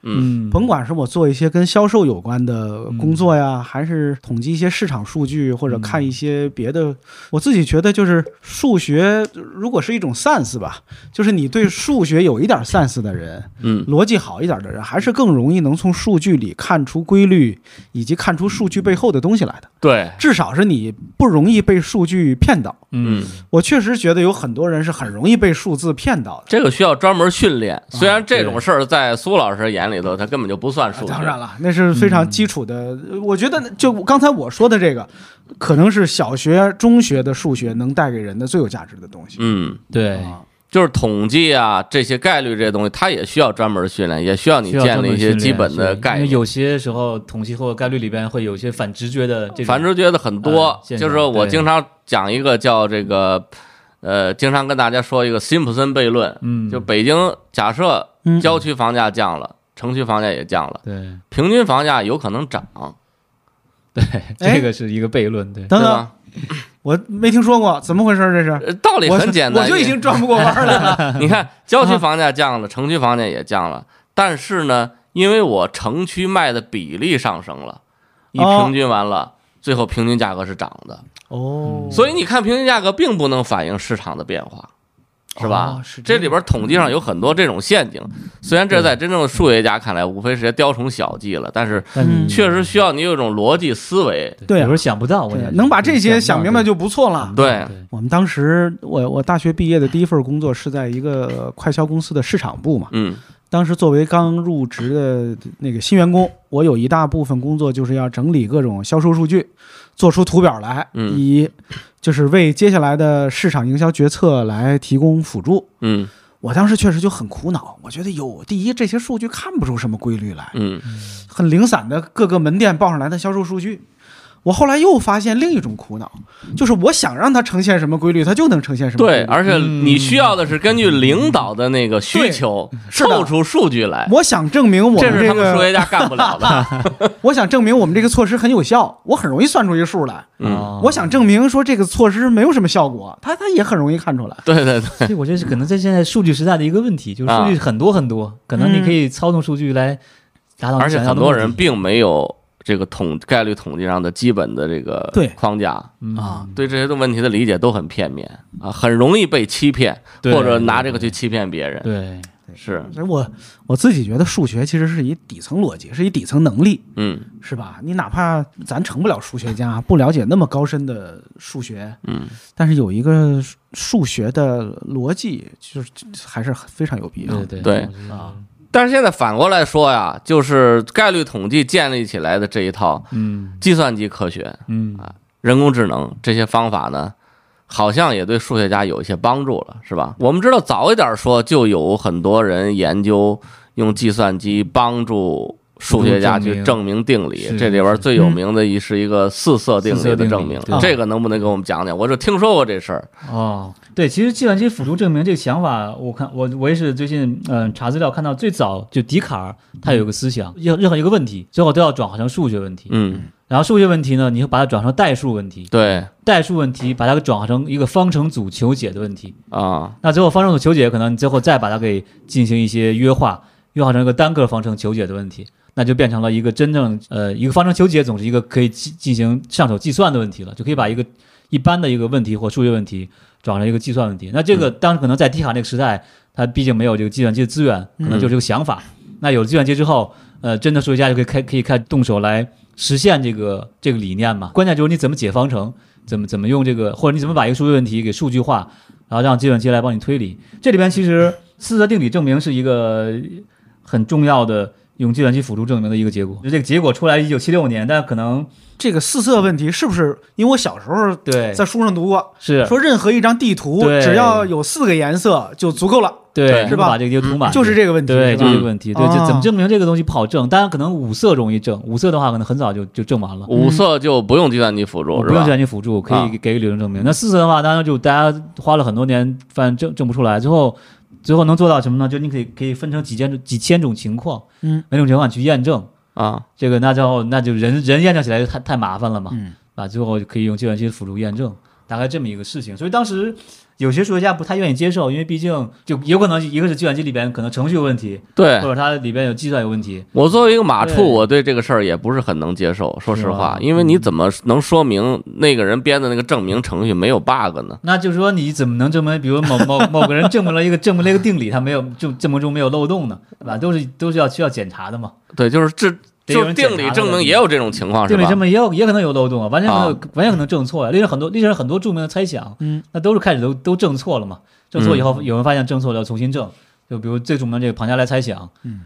甭管是我做一些跟销售有关的工作呀，还是统计一些市场数据，或者看一些别的，我自己觉得就是数学如果是一种 sense 吧，就是你对数学有一点 sense 的人，逻辑好一点的人，还是更容易能从数据里看出规律，以及看出数据背后的东西来的。 对， 至少是你不容易被数据骗到。我确实觉得有很多人是很容易被数字骗到的， 这个需要专门训练。虽然这种事儿在苏老师眼里头，他根本就不算数学。 当然了，那是非常基础的。我觉得就刚才我说的这个，可能是小学、中学的数学能带给人的最有价值的东西。 对。 就是统计啊，这些概率这些东西，它也需要专门训练，也需要你建立一些基本的概念。 有些时候统计或概率里边会有一些反直觉的这种， 反直觉的很多。就是说我经常讲一个叫这个，经常跟大家说一个辛普森悖论。就北京假设郊区房价降了，城区房价也降了， 对， 平均房价有可能涨。 对，这个是一个悖论，对， 等等。我没听说过，怎么回事？这是道理很简单， 我就已经转不过弯了。 你看，郊区房价降了，城区房价也降了，但是呢，因为我城区卖的比例上升了，一平均完了，最后平均价格是涨的。所以你看，平均价格并不能反映市场的变化。是吧？这里边统计上有很多这种陷阱，虽然这在真正的数学家看来无非是些雕虫小技了，但是确实需要你有一种逻辑思维。 对， 有时候想不到， 能把这些想明白就不错了。 对， 我们当时我大学毕业的第一份工作是在一个快销公司的市场部嘛。当时作为刚入职的那个新员工，我有一大部分工作就是要整理各种销售数据，做出图表来，就是为接下来的市场营销决策来提供辅助。我当时确实就很苦恼，我觉得第一，这些数据看不出什么规律来，很零散的各个门店报上来的销售数据。我后来又发现另一种苦恼，就是我想让它呈现什么规律，它就能呈现什么规律。 对，而且你需要的是根据领导的那个需求凑出数据来。 我想证明我们这是他们数学家干不了的。我想证明我们这个措施很有效，我很容易算出一个数来。我想证明说这个措施没有什么效果，它也很容易看出来。 对对对， 所以我觉得是可能在现在数据时代的一个问题，就是数据很多很多，可能你可以操纵数据来达到你想要的目的。 而且很多人并没有这个概率统计上的基本的这个框架对这些的问题的理解都很片面很容易被欺骗，或者拿这个去欺骗别人。 对， 是。 所以我自己觉得数学其实是一底层逻辑，是一底层能力，是吧？你哪怕咱成不了数学家，不了解那么高深的数学，但是有一个数学的逻辑，就是还是非常有必要的。 对但是现在反过来说呀，就是概率统计建立起来的这一套，计算机科学，人工智能这些方法呢，好像也对数学家有一些帮助了，是吧？我们知道早一点说，就有很多人研究用计算机帮助数学家去证明定理，这里边最有名的是一个四色定理的证明，这个能不能给我们讲讲？我就听说过这事儿。 对，其实计算机辅助证明这个想法，我也是最近查资料看到，最早就笛卡尔他有个思想，任何一个问题最后都要转化成数学问题。然后数学问题呢，你会把它转成代数问题。 对， 代数问题把它给转化成一个方程组求解的问题那最后方程组求解，可能你最后再把它给进行一些约化成一个单个方程求解的问题。那就变成了一个真正一个方程求解总是一个可以进行上手计算的问题了，就可以把一个一般的一个问题或数学问题转成一个计算问题。那这个当然可能在笛卡尔那个时代，它毕竟没有这个计算机的资源，可能就这个想法。那有了计算机之后，真的数学家就可以开始动手来实现这个理念嘛。关键就是你怎么解方程，怎么用这个，或者你怎么把一个数学问题给数据化，然后让计算机来帮你推理。这里边其实四色定理证明是一个很重要的用计算机辅助证明的一个结果。这个结果出来1976年，但可能这个四色问题是不是因为我小时候在书上读过， 是说任何一张地图只要有4个颜色就足够了， 对， 是吧？ 把这个地图码就是这个问题， 对，就是这个问题。对，就怎么证明这个东西不好证？当然可能5色容易证，5色的话可能很早就证完了。 5色就不用计算机辅助， 不用计算机辅助，可以给理论证明。那4色的话，当然就大家花了很多年，发现证不出来，最后能做到什么呢？就你可以分成几千种情况，每种情况去验证这个那就人验证起来就太麻烦了嘛，最后可以用计算机辅助验证，大概这么一个事情。所以当时有些数学家不太愿意接受，因为毕竟就有可能一个是计算机里边可能程序有问题， 对， 或者它里边有计算有问题。 我作为一个马对畜，我对这个事儿也不是很能接受，说实话，因为你怎么能说明那个人编的那个证明程序没有 bug 呢？ 那就是说你怎么能证明，比如某个人证明了一个定理，他没有就证明中没有漏洞呢？对吧？都是需要检查的嘛。 对，就是就是定理证明也有这种情况，是吧？ 定理证明也可能有漏洞啊，完全可能证错呀。历史上很多著名的猜想，那都是开始都证错了嘛。证错以后，有人发现证错了要重新证。就比如最著名的这个庞加莱猜想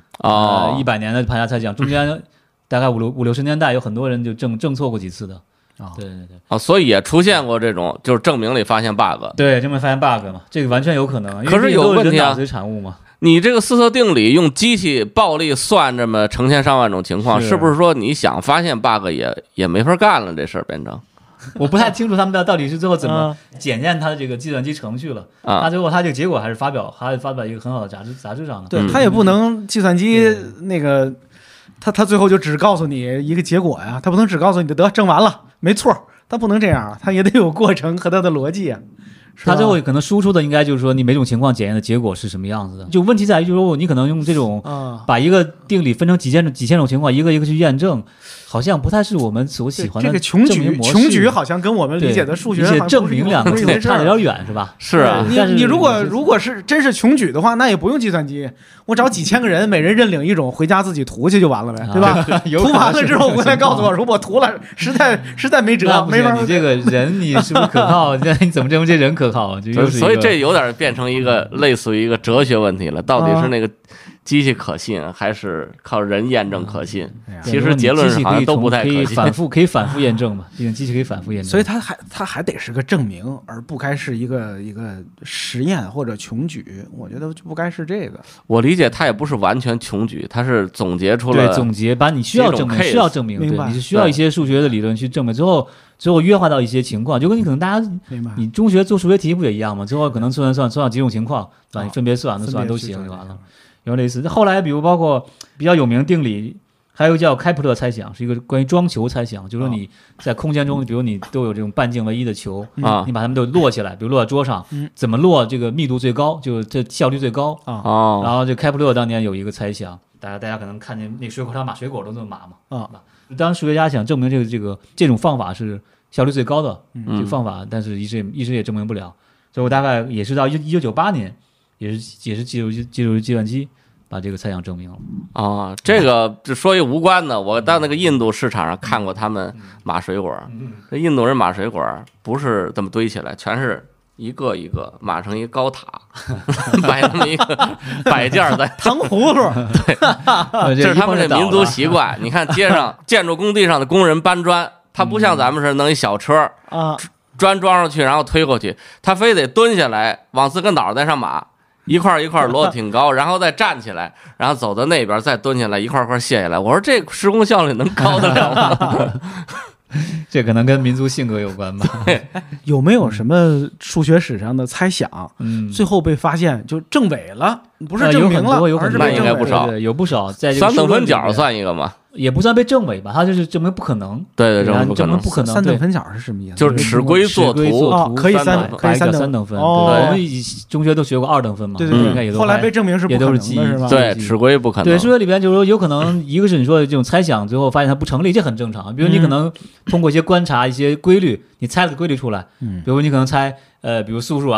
，100年的庞加莱猜想，中间大概五六十年代有很多人就证错过几次的。对， 所以也出现过这种，就是证明里发现 bug。 对，证明发现 bug 嘛，这个完全有可能。 可是有问题啊， 人脑子产物嘛。 你这个四色定理用机器暴力算这么成千上万种情况，是不是说你想发现 bug 也没法干了？这事儿变成， 我不太清楚他们到底是最后怎么检验他的这个计算机程序了。他最后他这个结果还是发表一个很好的杂志上的。 对，他也不能计算机那个，他最后就只告诉你一个结果呀，他不能只告诉你得证完了没错，他不能这样，他也得有过程和他的逻辑啊。 他最后可能输出的应该就是说你每种情况检验的结果是什么样子的。就问题在于就是说你可能用这种把一个定理分成几千种情况一个一个去验证，好像不太是我们所喜欢的这个穷举好像跟我们理解的数学一些证明两个字差有点远，是吧？ 是啊， 你如果是真是穷举的话，那也不用计算机，我找几千个人，每人认领一种，回家自己涂去就完了呗，对吧？涂完了之后回来告诉我，如果涂了实在没辙，没法。 你这个人你是不是可靠？你怎么证明这人可靠？ 所以这有点变成一个类似于一个哲学问题了，到底是那个机器可信，还是靠人验证可信？其实结论好像都不太可信。 可以反复验证嘛，毕竟机器可以反复验证。 所以它还得是个证明，而不该是一个实验或者穷举。我觉得就不该是这个。 我理解它也不是完全穷举，它是总结出了把你需要证明，对，你是需要一些数学的理论去证明之后约化到一些情况，就跟你可能大家你中学做数学题不也一样吗？最后可能算到几种情况，对吧？你分别算都行就完了。有类似，后来比如包括比较有名的定理，还有一个叫开普勒猜想，是一个关于装球猜想，就是说你在空间中，比如你都有这种半径为一的球，你把它们都摞起来，比如摞在桌上，怎么摞这个密度最高，就这效率最高啊。然后这开普勒当年有一个猜想，大家可能看见那水果，他码水果都这么码嘛当数学家想证明这种方法是效率最高的这个方法，但是一直也证明不了。所以我大概也是到1998年，也是借助计算机把这个猜想证明了这个就说一无关的，我到那个印度市场上看过他们码水果，这印度人码水果不是这么堆起来，全是一个一个码成一个高塔，摆那么一个摆件在糖葫芦， 对，这是他们的民族习惯。你看街上建筑工地上的工人搬砖，他不像咱们是弄一小车砖装上去然后推过去，他非得蹲下来往自个脑袋上码，一块一块摞得挺高，然后再站起来，然后走到那边再蹲下来，一块块卸下来。我说这施工效率能高得了吗？ 这可能跟民族性格有关吧。 有没有什么数学史上的猜想，最后被发现就证伪了，不是证明了，而是被证伪了？ 应该不少， 有不少。在这个三等分角算一个吗？ 也不算被证伪吧，它就是证明不可能。 对，证明不可能。 三等分角是什么意思？ 就是尺规作图， 可以三等分。我们中学都学过2等分嘛， 对， 应该也都后来被证明是不可能的，是吧？ 对，尺规不可能。 对，数学里边就是说有可能，一个是你说的这种猜想，最后发现它不成立，这很正常。比如你可能通过一些观察一些规律，你猜了个规律出来，比如你可能猜比如素数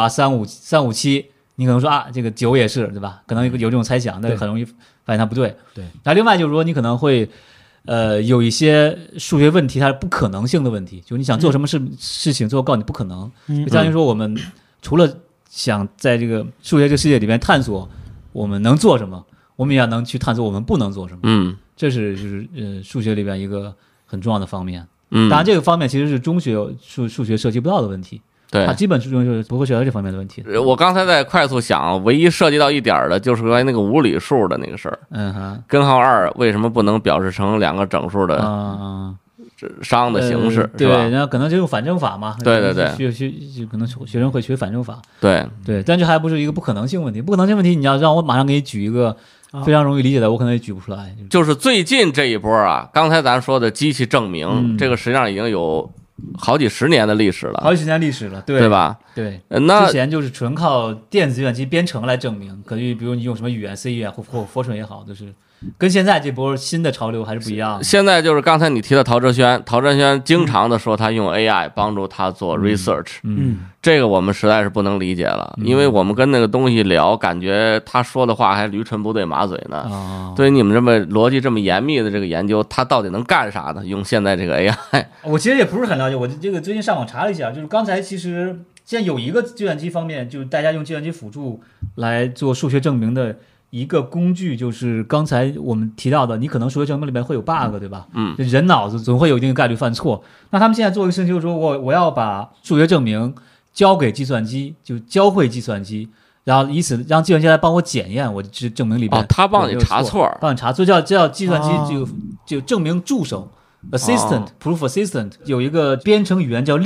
357，你可能说这个9也是，对吧？可能有这种猜想，但是很容易发现它不对。 对， 然后另外就是说你可能会有一些数学问题它是不可能性的问题，就是你想做什么事情，最后告诉你不可能。就相当于说我们除了想在这个数学这个世界里面探索我们能做什么，我们也要能去探索我们不能做什么。这是就是数学里边一个很重要的方面。当然这个方面其实是中学数学涉及不到的问题。对，它基本是不会涉及到这方面的问题。 我刚才在快速想，唯一涉及到一点的就是关于那个无理数的那个事儿。根号2为什么不能表示成2个整数的商的形式？ 对，然后可能就用反证法嘛。 对， 可能学生会学反证法。 对， 但这还不是一个不可能性问题。不可能性问题，你要让我马上给你举一个非常容易理解的，我可能也举不出来。 就是最近这一波刚才咱说的机器证明，这个实际上已经有好几十年的历史了， 好几十年历史了， 对吧？ 对， 那之前就是纯靠电子计算机编程来证明，可以比如你用什么语言 C 语言或 Fortran 也好，就是跟现在这波新的潮流还是不一样的。 现在就是刚才你提到陶哲轩经常的说他用 AI 帮助他做 research，这个我们实在是不能理解了，因为我们跟那个东西聊，感觉他说的话还驴唇不对马嘴呢。对于你们这么逻辑这么严密的这个研究，他到底能干啥呢？用现在这个 AI， 我其实也不是很了解，我这个最近上网查了一下，就是刚才其实现在有一个计算机方面，就是大家用计算机辅助来做数学证明的一个工具，就是刚才我们提到的，你可能数学证明里面会有 bug， 对吧？人脑子总会有一定的概率犯错。那他们现在做一个事情就是说，我要把数学证明交给计算机，就教会计算机，然后以此让计算机来帮我检验我这证明里边他帮你查错， 帮你查错，叫计算机就证明助手。Proof Assistant 有一个编程语言叫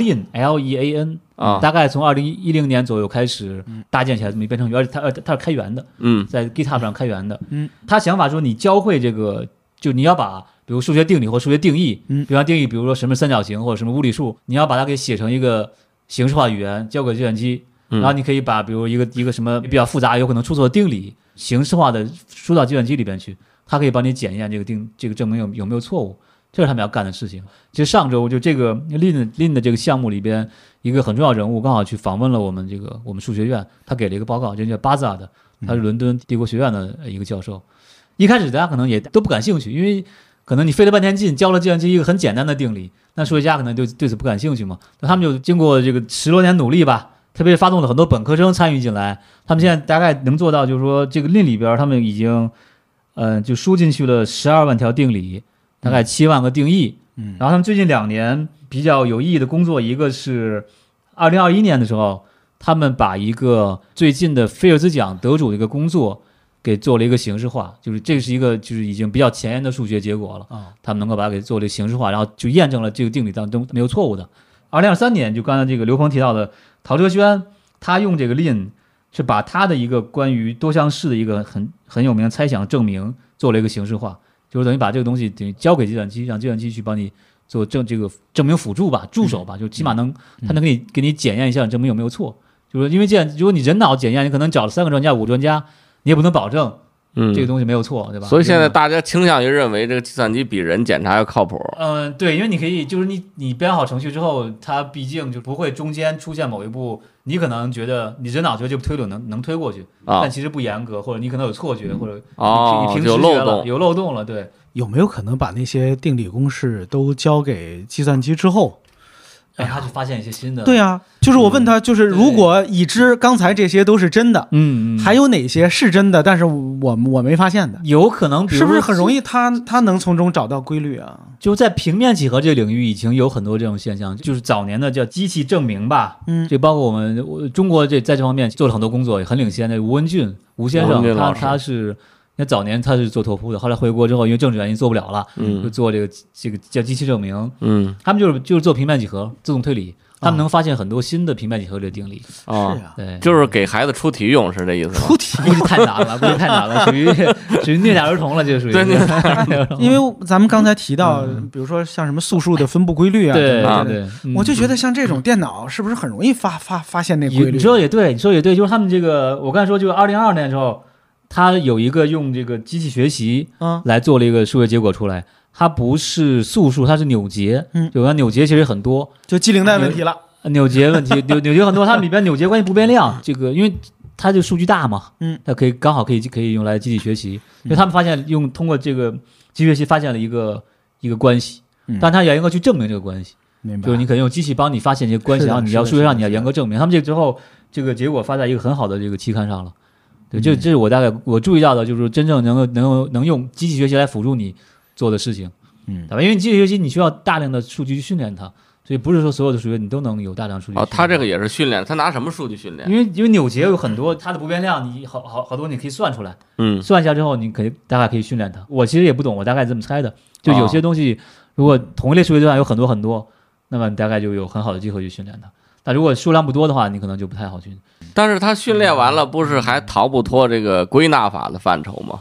Lean， 大概从2010年左右开始搭建起来这么一编程语言，而且它是开源的，在 GitHub 上开源的。他想法说你教会这个，就你要把比如数学定理或数学定义，比方定义，比如说什么三角形或者什么物理数，你要把它给写成一个形式化语言交给计算机，然后你可以把比如一个什么比较复杂有可能出错的定理形式化的输到计算机里边去，它可以帮你检验这个证明有没有错误。这是他们要干的事情。其实上周就这个 Lean 的这个项目里边，一个很重要人物刚好去访问了我们数学院，他给了一个报告，这叫巴扎的，他是伦敦帝国学院的一个教授。一开始大家可能也都不感兴趣，因为可能你费了半天劲教了计算机一个很简单的定理，那数学家可能就对此不感兴趣嘛。那他们就经过这个10多年努力吧，特别发动了很多本科生参与进来，他们现在大概能做到，就是说这个 Lean 里边他们已经就输进去了12万条定理。大概7万个定义，然后他们最近2年比较有意义的工作，一个是2021年的时候，他们把一个最近的菲尔兹奖得主的一个工作给做了一个形式化，就是这是一个就是已经比较前沿的数学结果了，他们能够把它给做了一个形式化，然后就验证了这个定理当中没有错误的。2023年，就刚才这个刘鹏提到的陶哲轩，他用这个 Lean 是把他的一个关于多项式的一个很有名的猜想证明做了一个形式化。就是等于把这个东西等于交给计算机，让计算机去帮你做这个证明辅助吧，助手吧，就起码它能给你检验一下证明有没有错。就是因为如果你人脑检验，你可能找了3个专家、5个专家，你也不能保证这个东西没有错，对吧？ 所以现在大家倾向于认为这个计算机比人检查要靠谱。 对，因为你可以就是你编好程序之后，它毕竟就不会中间出现某一步。你可能觉得你人脑觉得这个推论能推过去，但其实不严格，或者你可能有错觉，或者你凭直觉了，有漏洞了，对。 有没有可能把那些定理公式都交给计算机之后， 他就发现一些新的？ 对啊，就是我问他，就是如果已知刚才这些都是真的，还有哪些是真的，但是我没发现的？ 有可能， 是不是很容易他能从中找到规律啊？ 就在平面几何这个领域已经有很多这种现象，就是早年的叫机器证明吧，这包括我们中国在这方面做了很多工作，也很领先的吴文俊吴先生，他是。那早年他是做拓扑的，后来回国之后因为政治原因做不了了，就做这个叫机器证明，他们就是做平面几何自动推理，他们能发现很多新的平面几何的定理。 是啊， 对， 就是给孩子出题用，是这意思吗？ 出题估计太难了，属于虐待儿童了，这属于。 对， 因为咱们刚才提到，比如说像什么素数的分布规律啊， 对， 我就觉得像这种电脑是不是很容易发现那规律？ 你说也对，就是他们这个，我刚才说就是2022年的时候。他有一个用这个机器学习来做了一个数学结果出来，它不是素数，它是扭结。有个扭结其实很多， 就机灵带问题了。 扭结问题，扭结很多，它里边扭结关系不变量，这个因为它就数据大嘛，它刚好可以用来机器学习。因为他们发现通过这个机器学习发现了一个关系，但它也严格去证明这个关系。就是你可以用机器帮你发现这个关系，然后你要数学上你要严格证明。他们这个之后，这个结果发在一个很好的这个期刊上了。对，这是我注意到的，就是真正能用机器学习来辅助你做的事情，对吧？因为机器学习你需要大量的数据去训练它，所以不是说所有的数学你都能有大量数据。 它这个也是训练，它拿什么数据训练？ 因为扭结有很多它的不变量，你好多你可以算出来，算一下之后你大概可以训练它。我其实也不懂，我大概这么猜的，就有些东西如果同一类数学对象有很多，那么你大概就有很好的机会去训练它。但如果数量不多的话，你可能就不太好去。 但是他训练完了，不是还逃不脱这个归纳法的范畴吗？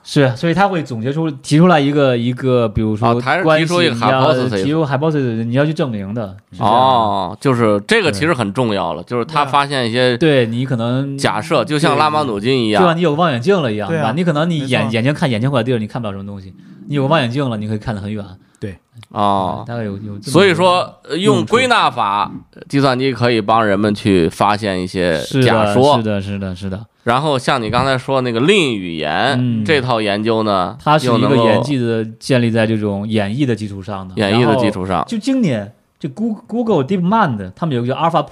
是，所以他会提出来一个，比如说他是关系， 提出一个 hypothesis， 提出 hypothesis， 你要去证明的。 就是这个其实很重要了，就是他发现一些对你可能假设，就像拉马努金一样， 就像你有个望远镜了一样， 对吧？ 你可能你眼睛看眼前块地儿，你看不了什么东西，你有个望远镜了，你可以看得很远。 对， 大概有。 所以说，用归纳法，计算机可以帮人们去发现一些假说。 是的。 然后像你刚才说那个另语言这套研究呢， 它是一个演技的建立在这种演绎的基础上的。 演绎的基础上， 就今年这 Google DeepMind 他们有个叫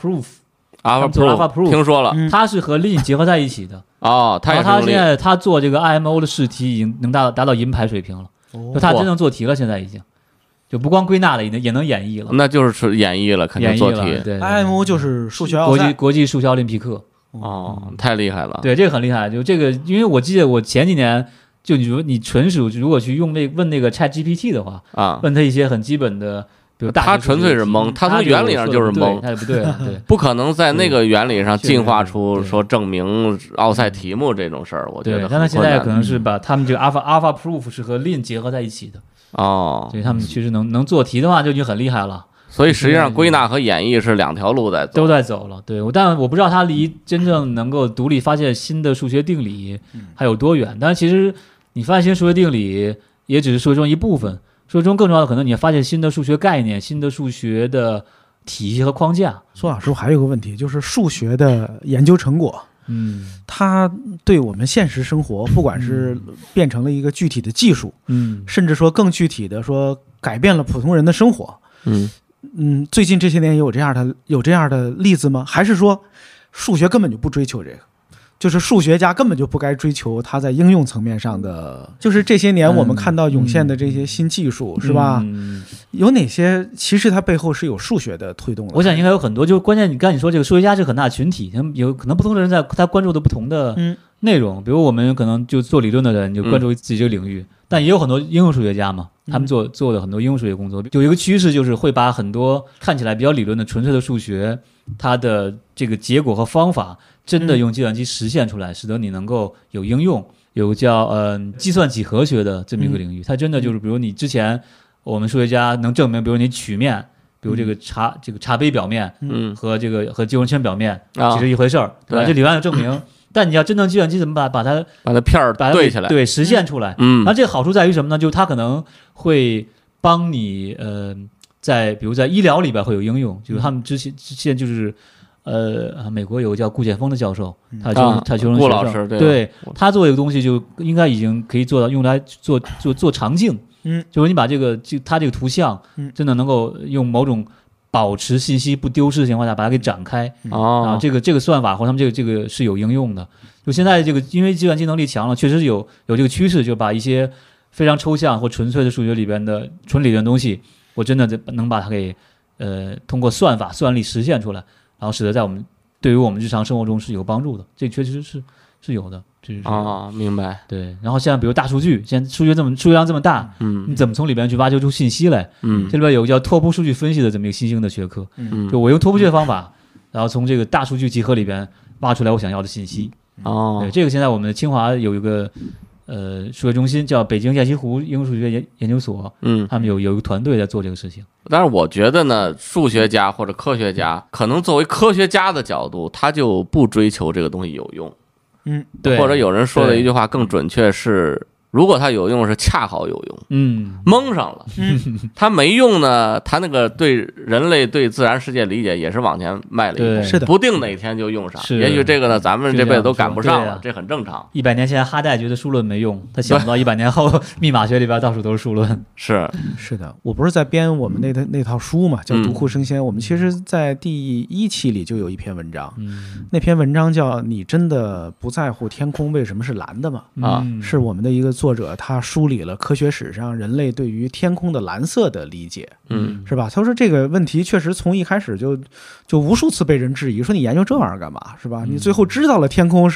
AlphaProof， 听说了， 它是和 Lin 结合在一起的。 他现在他做这个 IMO 的试题已经能达到银牌水平了，就他真正做题了，现在已经。就不光归纳了，也能演绎了， 那就是演绎了，肯定做题。 对 IMO 国际数学奥林匹克。 太厉害了。 对，这个很厉害。就这个，因为我记得我前几年，就你纯属如果去问那个 ChatGPT 的话问他一些很基本的，比如他纯粹是蒙，他从原理上就是蒙， 他也不对了，对， 不可能在那个原理上进化出说证明奥赛题目这种事儿。我觉得， 但他现在可能是把他们这个 AlphaProof 是和 Lin 结合在一起的。所以他们其实能做题的话就已经很厉害了。 所以实际上归纳和演绎是两条路都在走了。对，但我不知道它离真正能够独立发现新的数学定理还有多远。但是其实你发现新数学定理也只是数学中一部分，数学中更重要的可能你发现新的数学概念、新的数学的体系和框架。 苏老师还有一个问题，就是数学的研究成果，它对我们现实生活，不管是变成了一个具体的技术，甚至说更具体的说改变了普通人的生活，最近这些年有这样的例子吗？还是说数学根本就不追求这个？就是数学家根本就不该追求它在应用层面上的，就是这些年我们看到涌现的这些新技术，是吧？有哪些其实它背后是有数学的推动的？ 我想应该有很多，就是关键，刚才你说这个数学家是很大群体，有可能不同的人在他关注的不同的内容，比如我们可能就做理论的人就关注自己这个领域，但也有很多应用数学家嘛，他们做的很多应用数学工作，有一个趋势就是会把很多看起来比较理论的纯粹的数学，它的这个结果和方法真的用计算机实现出来，使得你能够有应用。有个叫计算几何学的这么一个领域，它真的就是比如你之前我们数学家能证明，比如你曲面，比如这个茶杯表面和这个金融圈表面其实一回事儿，对吧？这理论上证明。但你要真正计算机怎么把它片儿对起来， 对，实现出来。那这个好处在于什么呢？就是它可能会帮你比如在医疗里边会有应用，就是他们之前就是美国有个叫顾剑锋的教授，他修成顾老师， 对他做一个东西就应该已经可以做到用来做肠镜，就是你把他这个图像真的能够用某种保持信息不丢失的情况下把它给展开啊，这个算法或他们这个是有应用的。就现在这个因为计算机能力强了，确实有这个趋势，就把一些非常抽象或纯粹的数学里边的纯理论东西，我真的能把它给通过算力实现出来，然后使得对于我们日常生活中是有帮助的。这确实是有的。 明白。 对，然后像比如大数据，现在数据量这么大，你怎么从里边去挖掘出信息来？这里边有个叫拓扑数据分析的这么一个新兴的学科，就我用拓扑学方法，然后从这个大数据集合里边挖出来我想要的信息。对，这个现在我们的清华有一个数学中心叫北京雁栖湖应用数学研究所，他们有一个团队在做这个事情。 但是我觉得呢，数学家或者科学家，可能作为科学家的角度，他就不追求这个东西有用。 对， 或者有人说的一句话更准确是，如果它有用是恰好有用，蒙上了，它没用呢，它那个对人类对自然世界理解也是往前迈了一步， 是的， 不定哪天就用上，也许这个呢咱们这辈子都赶不上了，这很正常。 100年前哈代觉得数论没用，他想不到100年后密码学里边到处都是数论。 是的，我不是在编我们那套书嘛，叫《读库生鲜》，我们其实在第1期里就有一篇文章，那篇文章叫你真的不在乎天空为什么是蓝的吗？是我们的一个作者，他梳理了科学史上人类对于天空的蓝色的理解，是吧？他说这个问题确实从一开始就无数次被人质疑，说你研究这玩意儿干嘛，是吧？你最后知道了天空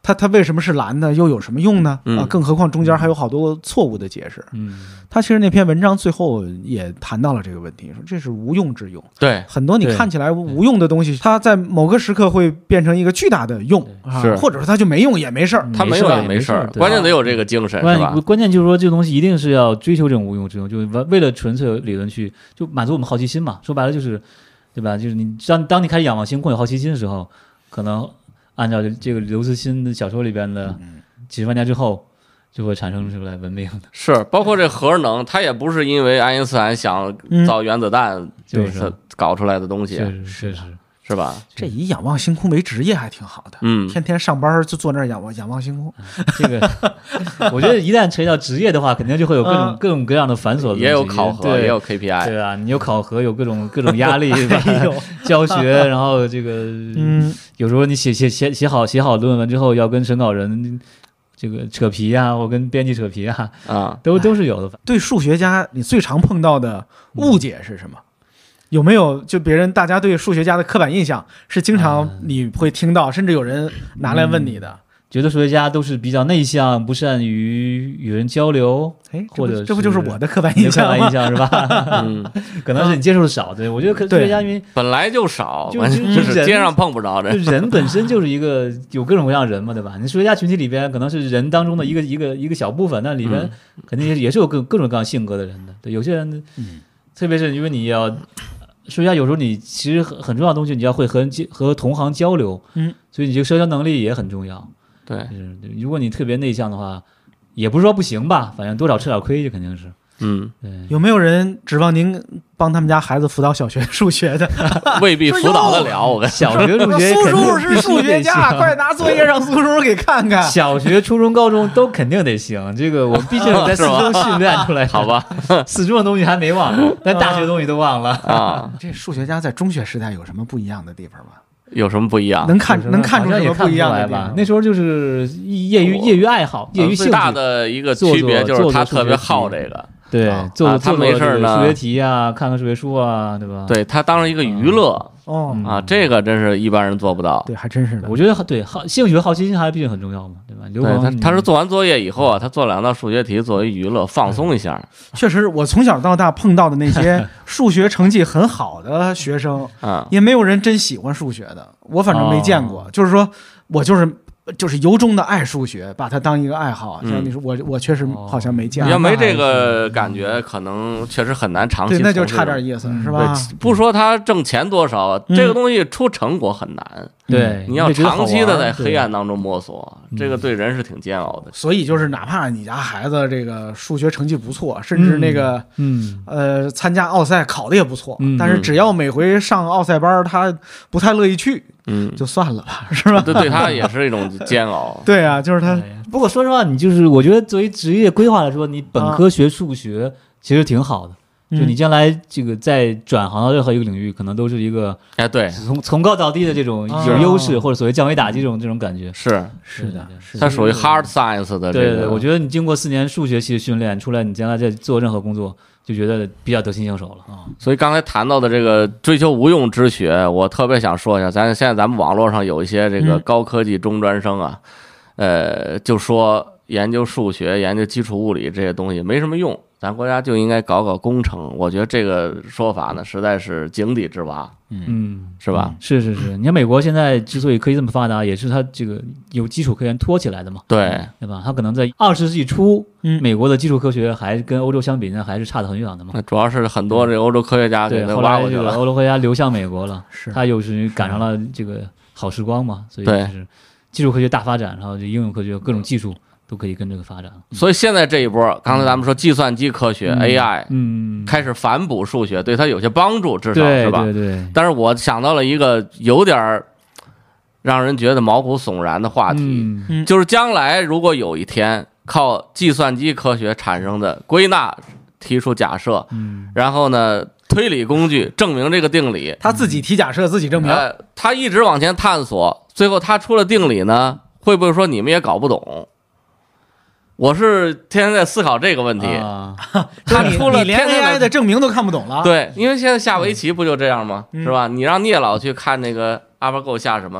它为什么是蓝的，又有什么用呢？更何况中间还有好多错误的解释。他其实那篇文章最后也谈到了这个问题，说这是无用之用。 对， 很多你看起来无用的东西，它在某个时刻会变成一个巨大的用， 是， 或者说它就没用也没事儿， 它没用也没事儿，关键得有这个精神，是吧？ 关键就是说这个东西一定是要追求这种无用之用，就是为了纯粹理论去就满足我们好奇心嘛。说白了就是，对吧？就是你当你开始仰望星空有好奇心的时候，可能按照这个刘慈欣的小说里边的几十万年之后。就会产生出来文明的， 是包括这核能，它也不是因为爱因斯坦想造原子弹就是搞出来的东西，是吧？ 这以仰望星空为职业还挺好的，天天上班就坐那儿仰望星空。 这个，我觉得一旦涉及到职业的话，肯定就会有各种各样的繁琐的， 也有考核，也有 KPI， 对啊，你有考核，有各种压力，教学，然后这个，有时候你写好论文之后，要跟审稿人。这个扯皮啊，或跟编辑扯皮啊，都是有的。 对数学家，你最常碰到的误解是什么？有没有就大家对数学家的刻板印象是经常你会听到，甚至有人拿来问你的？ 觉得数学家都是比较内向，不善于与人交流，或者这不就是我的刻板印象吗？ 刻板印象是吧？可能是你接触的少。对，我觉得数学家因为本来就少， 就是街上碰不着的。 人本身就是一个有各种各样的人嘛，对吧？你数学家群体里边可能是人当中的一个小部分，那里边肯定也是有各种各样性格的人的。对，有些人，特别是因为你要数学家，有时候你其实很重要的东西，你要会和同行交流，所以你这个社交能力也很重要。 对， 如果你特别内向的话，也不是说不行吧，反正多少吃点亏，这肯定是。 对。 有没有人指望您帮他们家孩子辅导小学数学的？ 未必辅导得了。我跟小学数学， 苏叔是数学家，快拿作业让苏叔给看看。 小学、初中、高中都肯定得行，这个我毕竟在四中训练出来。 好吧， 四中的东西还没忘，但大学的东西都忘了啊。 这数学家在中学时代有什么不一样的地方吗？ 有什么不一样？ 能看出什么不一样来吧？那时候就是业余爱好，业余兴趣。 最大的一个区别就是他特别好这个。 对， 他没事呢， 数学题啊，看看数学书啊，对吧？ 对，他当成一个娱乐这个真是一般人做不到。 对，还真是的。 我觉得对兴趣和好奇心还毕竟很重要嘛，对吧？ 对，他是做完作业以后他做2道数学题作为娱乐放松一下。 确实，我从小到大碰到的那些数学成绩很好的学生也没有人真喜欢数学的，我反正没见过。就是说我就是由衷的爱数学，把它当一个爱好。像你说，我确实好像没见过。 要没这个感觉，可能确实很难长期。 对，那就差点意思，是吧？ 不说他挣钱多少，这个东西出成果很难。 对， 你要长期的在黑暗当中摸索，这个对人是挺煎熬的。 所以就是哪怕你家孩子这个数学成绩不错，甚至那个参加奥赛考的也不错，但是只要每回上奥赛班他不太乐意去，就算了吧，是吧？ 对他也是一种煎熬。 对啊，就是他。 不过说实话，你就是我觉得作为职业规划来说，你本科学数学其实挺好的。就你将来这个再转行到任何一个领域，可能都是一个对从高到低的这种有优势，或者所谓降维打击这种感觉。 是的， 它属于 hard science 的。 对，我觉得你经过4年数学系的训练出来，你将来再做任何工作，就觉得比较得心应手了啊。 所以刚才谈到的这个追求无用之学，我特别想说一下，现在咱们网络上有一些这个高科技中专生啊，就说研究数学、研究基础物理这些东西没什么用。咱国家就应该搞工程，我觉得这个说法呢，实在是井底之蛙，是吧？ 是，你看美国现在之所以科技这么发达，也是它这个有基础科研托起来的嘛，对吧？它可能在20世纪初，美国的基础科学还跟欧洲相比呢，还是差得很远的嘛。 那主要是很多这个欧洲科学家给挖过去了， 欧洲科学家流向美国了，他又是赶上了这个好时光嘛，所以就是基础科学大发展，然后就应用科学各种技术。都可以跟这个发展， 所以现在这一波，刚才咱们说计算机科学、AI，开始反哺数学，对它有些帮助，至少是吧？ 对。 但是我想到了一个有点让人觉得毛骨悚然的话题，就是将来如果有一天靠计算机科学产生的归纳提出假设，然后呢推理工具证明这个定理， 他自己提假设自己证明， 他一直往前探索，最后他出了定理呢，会不会说你们也搞不懂？我是天天在思考这个问题。他出了你连 AI 的证明都看不懂了。 对，因为现在下围棋不就这样吗？是吧？你让聂老去看那个AlphaGo下什么，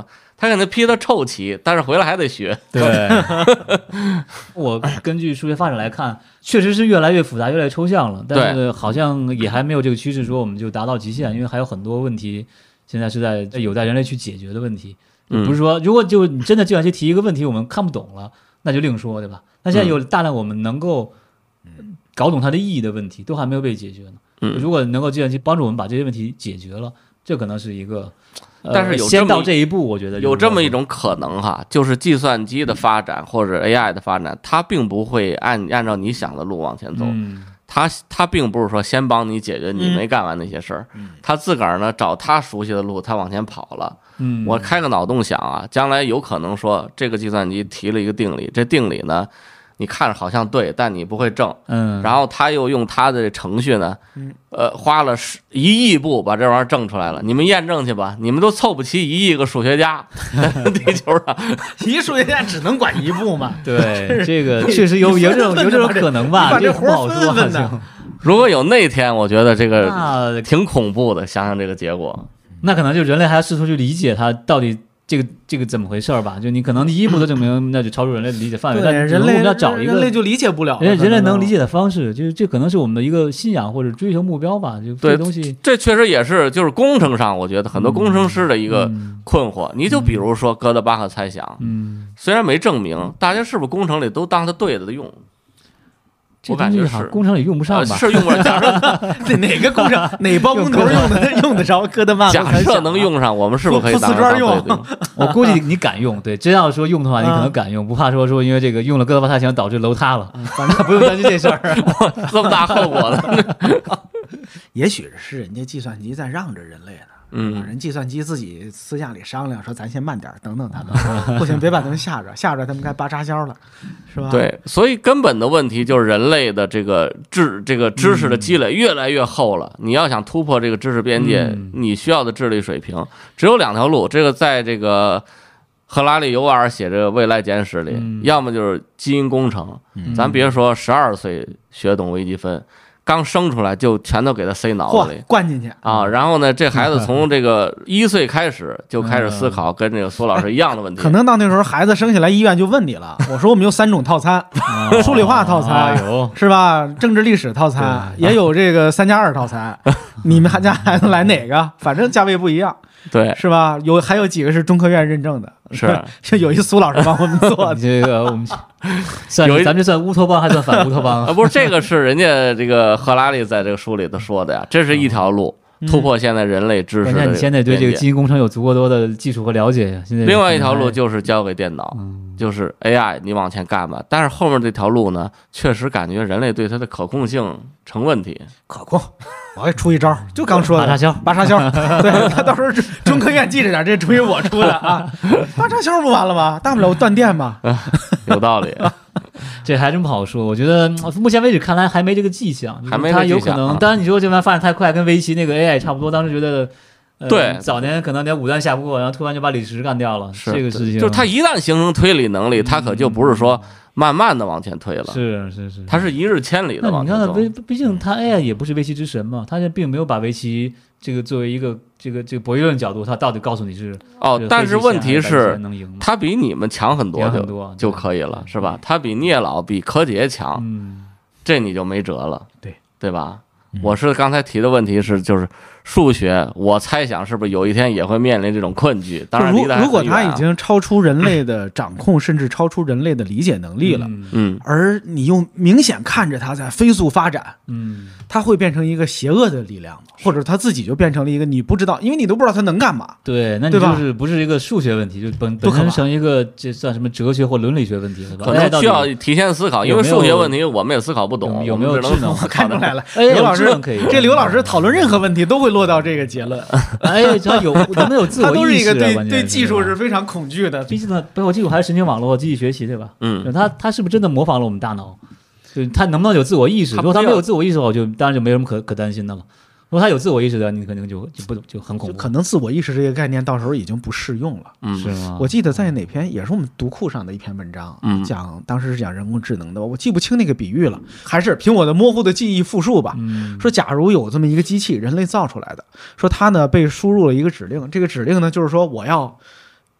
他给他批的臭棋，但是回来还得学。 对，我根据数学发展来看，确实是越来越复杂，越来越抽象了。但是好像也还没有这个趋势说我们就达到极限，因为还有很多问题现在是在有待人类去解决的问题。不是说如果就你真的计算机提一个问题我们看不懂了，那就另说，对吧？那现在有大量我们能够搞懂它的意义的问题都还没有被解决呢。如果能够计算机帮助我们把这些问题解决了，这可能是一个。 但是先到这一步，我觉得有这么一种可能哈，就是计算机的发展或者 AI 的发展，它并不会按照你想的路往前走。他并不是说先帮你解决你没干完那些事儿，他自个儿呢找他熟悉的路，他往前跑了。我开个脑洞想啊，将来有可能说这个计算机提了一个定理，这定理呢你看着好像对，但你不会证。然后他又用他的程序呢，花了1亿步把这玩意儿证出来了。你们验证去吧，你们都凑不齐1亿个数学家在地球上， 一数学家只能管1步嘛。 对，这个确实有这种可能吧，这不好说。好像如果有那天，我觉得这个挺恐怖的。想想这个结果， 那可能就人类还要试图去理解它到底。这个怎么回事吧？就你可能第一步都证明，那就超出人类的理解范围。但人类要找一个人类就理解不了人类能理解的方式，就是这可能是我们的一个信仰或者追求目标吧。就这东西， 这确实也是就是工程上，我觉得很多工程师的一个困惑。你就比如说哥德巴赫猜想，虽然没证明，大家是不是工程里都当它对的用？我感觉是工程里用不上吧？ 是用不上。假设哪个工程哪包工头用得着哥德巴赫？ 假设能用上，我们是不是可以当对的用？ 我估计你敢用，对，真要说用的话，你可能敢用，不怕说因为这个用了哥德巴赫猜想导致楼塌了，反正不用担心这事儿， 这么大后果的。 也许是人家计算机在让着人类呢。人计算机自己私下里商量说，咱先慢点，等等他们，不行，别把他们吓着他们该拔插销了，是吧？ 对，所以根本的问题就是人类的这个知识的积累越来越厚了。你要想突破这个知识边界，你需要的智力水平只有2条路。这个在这个赫拉利·尤瓦尔写这个《未来简史》里，要么就是基因工程，咱别说12岁学懂微积分。刚生出来就全都给他塞脑子里灌进去啊！然后呢，这孩子从这个1岁开始就开始思考跟这个苏老师一样的问题。 可能到那时候孩子生下来，医院就问你了。我说我们有3种套餐，数理化套餐是吧？政治历史套餐也有这个3+2套餐，你们家孩子来哪个？反正价位不一样。 对， 是吧？还有几个是中科院认证的， 是就有一苏老师帮我们做的。 这个我们咱这算乌托邦还算反乌托邦？ 不是，这个是人家这个赫拉利在这个书里头说的呀，这是一条路。突破现在人类知识的。 你现在对这个基因工程有足够多的技术和了解呀。现在另外一条路就是交给电脑，就是 AI， 你往前干吧。但是后面这条路呢，确实感觉人类对它的可控性成问题。 可控，我还出一招，就刚说的拔插销。对，他到时候中科院记着点，这主意我出的啊。拔插销不完了吗？大不了我断电嘛。 有道理。 这还真不好说，我觉得目前为止看来还没这个迹象， 还没它有可能。当然你说这玩意发展太快，跟围棋那个 AI 差不多，当时觉得对， 早年可能连5段下不过，然后突然就把李石干掉了，这个事情。 就是它一旦形成推理能力，它可就不是说慢慢的往前推了， 是， 它是一日千里的往前走。 你看，毕竟它 AI 也不是围棋之神嘛，它并没有把围棋这个作为一个这个博弈论角度，它到底告诉你是但是问题是，它比你们强很多就可以了，是吧？它比聂老、比柯洁强，这你就没辙了，对吧？我是刚才提的问题是，就是数学，我猜想是不是有一天也会面临这种困局？当然， 如果它已经超出人类的掌控，甚至超出人类的理解能力了，而你又明显看着它在飞速发展，它会变成一个邪恶的力量，或者它自己就变成了一个你不知道，因为你都不知道它能干嘛。 对，那你就是不是一个数学问题，就本身成一个这算什么哲学或伦理学问题， 可能需要提前思考，因为数学问题我们也思考不懂， 有没有智能？ 我看出来了， 刘老师。 这刘老师讨论任何问题都会落到这个结论。 他有没有自我意识？他都是一个对技术是非常恐惧的。 毕竟他背后技术还是神经网络、机器学习，对吧？他是不是真的模仿了我们大脑？就他能不能有自我意识？如果他没有自我意识的话，当然就没什么可担心的了。如果他有自我意识的，你可能就很恐怖。 可能自我意识这个概念到时候已经不适用了， 是吗？ 我记得在哪篇也是我们读库上的一篇文章，当时是讲人工智能的，我记不清那个比喻了，还是凭我的模糊的记忆复述吧。说假如有这么一个机器，人类造出来的，说它呢被输入了一个指令，这个指令呢就是说我要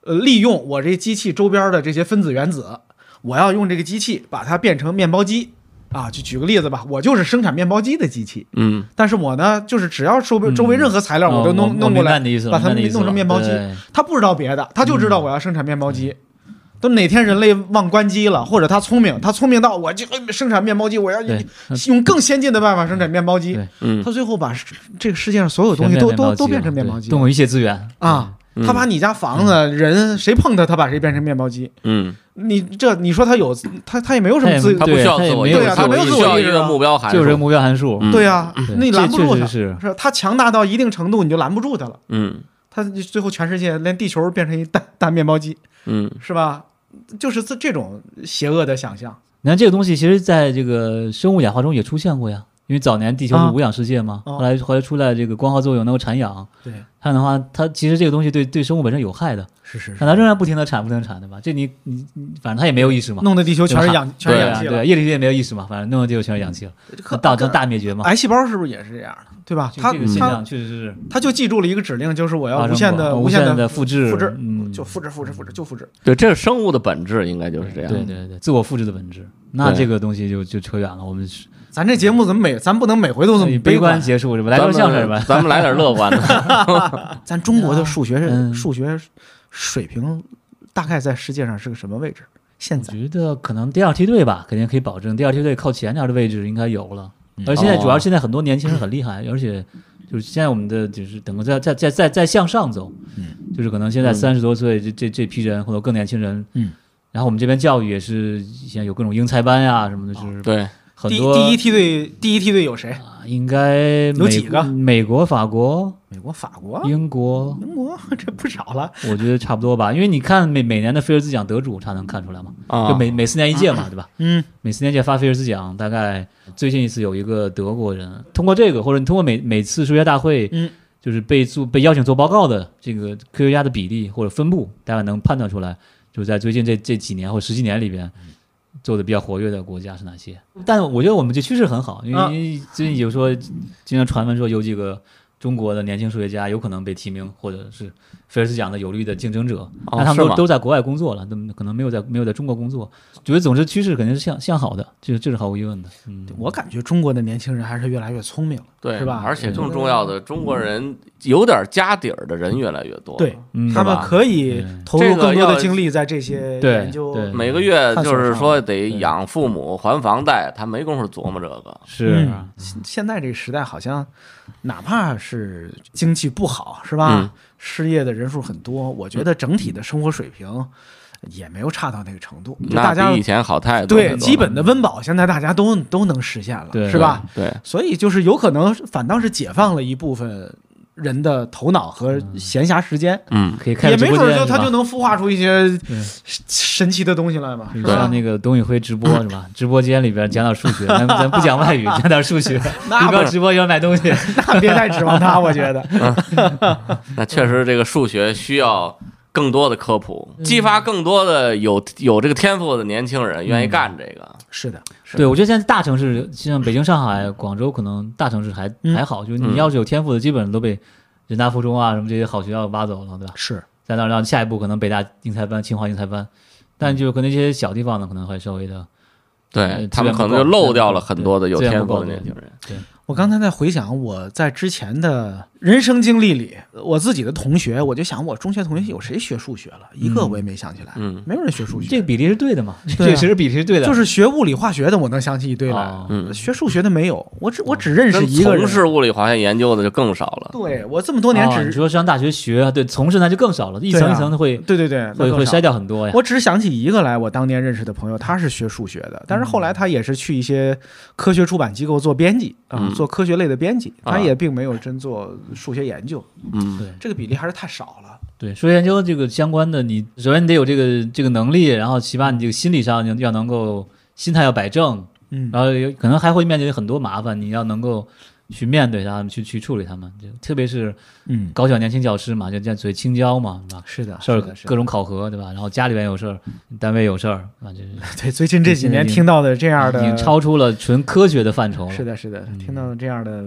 利用我这机器周边的这些分子原子，我要用这个机器把它变成面包机啊。就举个例子吧，我就是生产面包机的机器，但是我呢，就是只要周围任何材料，我都弄过来，把它弄成面包机。他不知道别的，他就知道我要生产面包机。都哪天人类忘关机了，或者他聪明到我就生产面包机，我要用更先进的办法生产面包机。他最后把这个世界上所有东西都变成面包机， 动用一切资源啊。他把你家房子、人谁碰他把谁变成面包机。你说他也没有什么自， 他不需要自我意识， 对啊，他没有自我意识， 目标函数， 就是目标函数。 对啊，那你拦不住他， 是他强大到一定程度，你就拦不住他了。他最后全世界连地球变成一大面包机，是吧？就是这种邪恶的想象。 你看这个东西，其实在这个生物演化中也出现过呀。因为早年地球是无氧世界嘛，后来出来这个光合作用能够产氧。 对， 这样的话，它其实这个东西对生物本身有害的。 是， 但它仍然不停的产，对吧？这你反正它也没有意识嘛， 弄的地球全是氧气了。 对，液体也没有意识嘛，反正弄的地球全是氧气了，大灭绝嘛。 癌细胞是不是也是这样的？对吧？ 这个现象确实是， 他就记住了一个指令，就是我要无限的复制， 就复制。 对，这是生物的本质，应该就是这样。 对，自我复制的本质。那这个东西就扯远了。 咱这节目咱不能每回都这么悲观结束是吧？来段相声吧， 咱们来点乐观的。 咱中国的数学水平大概在世界上是个什么位置？现在我觉得可能第二梯队吧，肯定可以保证第二梯队靠前点的位置应该有了。而现在主要现在很多年轻人很厉害，而且就是现在我们的就是等个再向上走，就是可能现在30多岁这批人或者更年轻人，然后我们这边教育也是现在有各种英才班呀什么的，就是对。 很多第一梯队有谁？ 应该有几个？ 美国、法国、英国， 这不少了。 我觉得差不多吧，因为你看每年的菲尔兹奖得主，他能看出来吗？就每4年一届嘛，对吧？每4年一届发菲尔兹奖，大概最近一次有一个德国人通过这个，或者你通过每次数学大会，就是被邀请做报告的这个科学家的比例或者分布，大概能判断出来，就在最近这几年或10几年里边。做的比较活跃的国家是哪些？但我觉得我们这趋势很好，因为最近有说经常传闻说有几个中国的年轻数学家有可能被提名，或者是菲尔兹奖的有力的竞争者，但他们都在国外工作了，可能没有在中国工作。觉得总之趋势肯定是向好的，这是毫无疑问的。 我感觉中国的年轻人还是越来越聪明了， 对， 是吧？ 而且更重要的，中国人有点家底儿的人越来越多， 对，他们可以投入更多的精力在这些研究。 每个月就是说得养父母还房贷，他没工夫琢磨这个。 是， 现在这个时代好像，哪怕是经济不好，是吧？失业的人数很多，我觉得整体的生活水平也没有差到那个程度。大家比以前好太多。 对，基本的温饱现在大家都能实现了，是吧？ 对， 所以就是有可能反倒是解放了一部分人的头脑和闲暇时间， 可以开也没准他就能孵化出一些神奇的东西来嘛。是吧？ 像那个董宇辉直播是吧？直播间里边讲点数学，咱不讲外语，讲点数学。一边直播一边买东西， 那别太指望他，我觉得。 那确实，这个数学需要更多的科普，激发更多的有这个天赋的年轻人愿意干这个。 是的， 对，我觉得现在大城市像北京、上海、广州，可能大城市还好，就是你要是有天赋的，基本上都被人大附中啊什么这些好学校挖走了，对吧？ 是， 在那让下一步可能北大英才班、清华英才班，但就可能这些小地方呢，可能会稍微的， 对他们可能就漏掉了很多的有天赋的年轻人。 对。 我刚才在回想我在之前的人生经历里，我自己的同学，我就想我中学同学有谁学数学了，一个我也没想起来，没有人学数学。 这个比例是对的嘛？确实比例是对的。 就是学物理化学的，我能想起一堆来，学数学的没有。我只认识一个人。 从事物理化学研究的就更少了。 对，我这么多年你说上大学学，对，从事那就更少了，一层一层的会， 对， 会筛掉很多呀。 我只想起一个来，我当年认识的朋友，他是学数学的，但是后来他也是去一些科学出版机构做编辑做科学类的编辑。他也并没有真做数学研究， 对， 这个比例还是太少了。 对，数学研究这个相关的，你首先你得有这个能力，然后起码你这个心理上要能够心态要摆正，然后可能还会面临很多麻烦，你要能够去面对他们，去处理他们，特别是高校年轻教师嘛，就所谓青椒嘛，是吧？ 是的， 事儿各种考核，对吧？然后家里边有事儿，单位有事儿啊， 对，最近这几年听到的这样的， 已经超出了纯科学的范畴。 是的，听到的这样的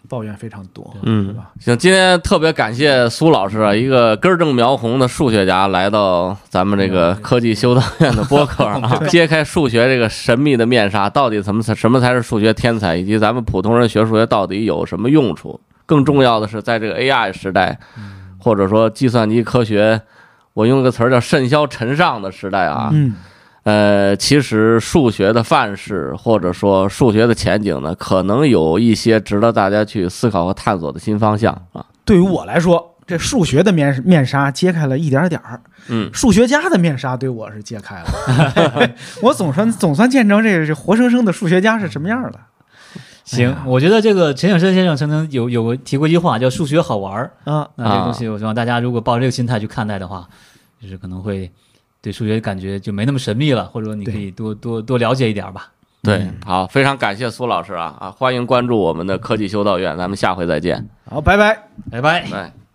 抱怨非常多， 嗯是吧？ 行，今天特别感谢苏老师啊，一个根正苗红的数学家来到咱们这个科技修道院的播客上啊，揭开数学这个神秘的面纱，到底什么才是数学天才，以及咱们普通人学数学到底有什么用处？更重要的是，在这个 AI 时代，或者说计算机科学，我用个词儿叫甚嚣尘上的时代啊，其实数学的范式或者说数学的前景呢，可能有一些值得大家去思考和探索的新方向啊。 对于我来说，这数学的面纱揭开了一点点儿，数学家的面纱对我是揭开了，我总算见证这活生生的数学家是什么样了。 行，我觉得这个陈景深先生曾经有提过一句话，叫数学好玩儿啊。那这个东西，我希望大家如果抱着这个心态去看待的话，就是可能会对数学感觉就没那么神秘了，或者说你可以多了解一点吧。 对，好，非常感谢苏老师啊，欢迎关注我们的科技修道院，咱们下回再见。 好，拜拜， 拜拜。 拜。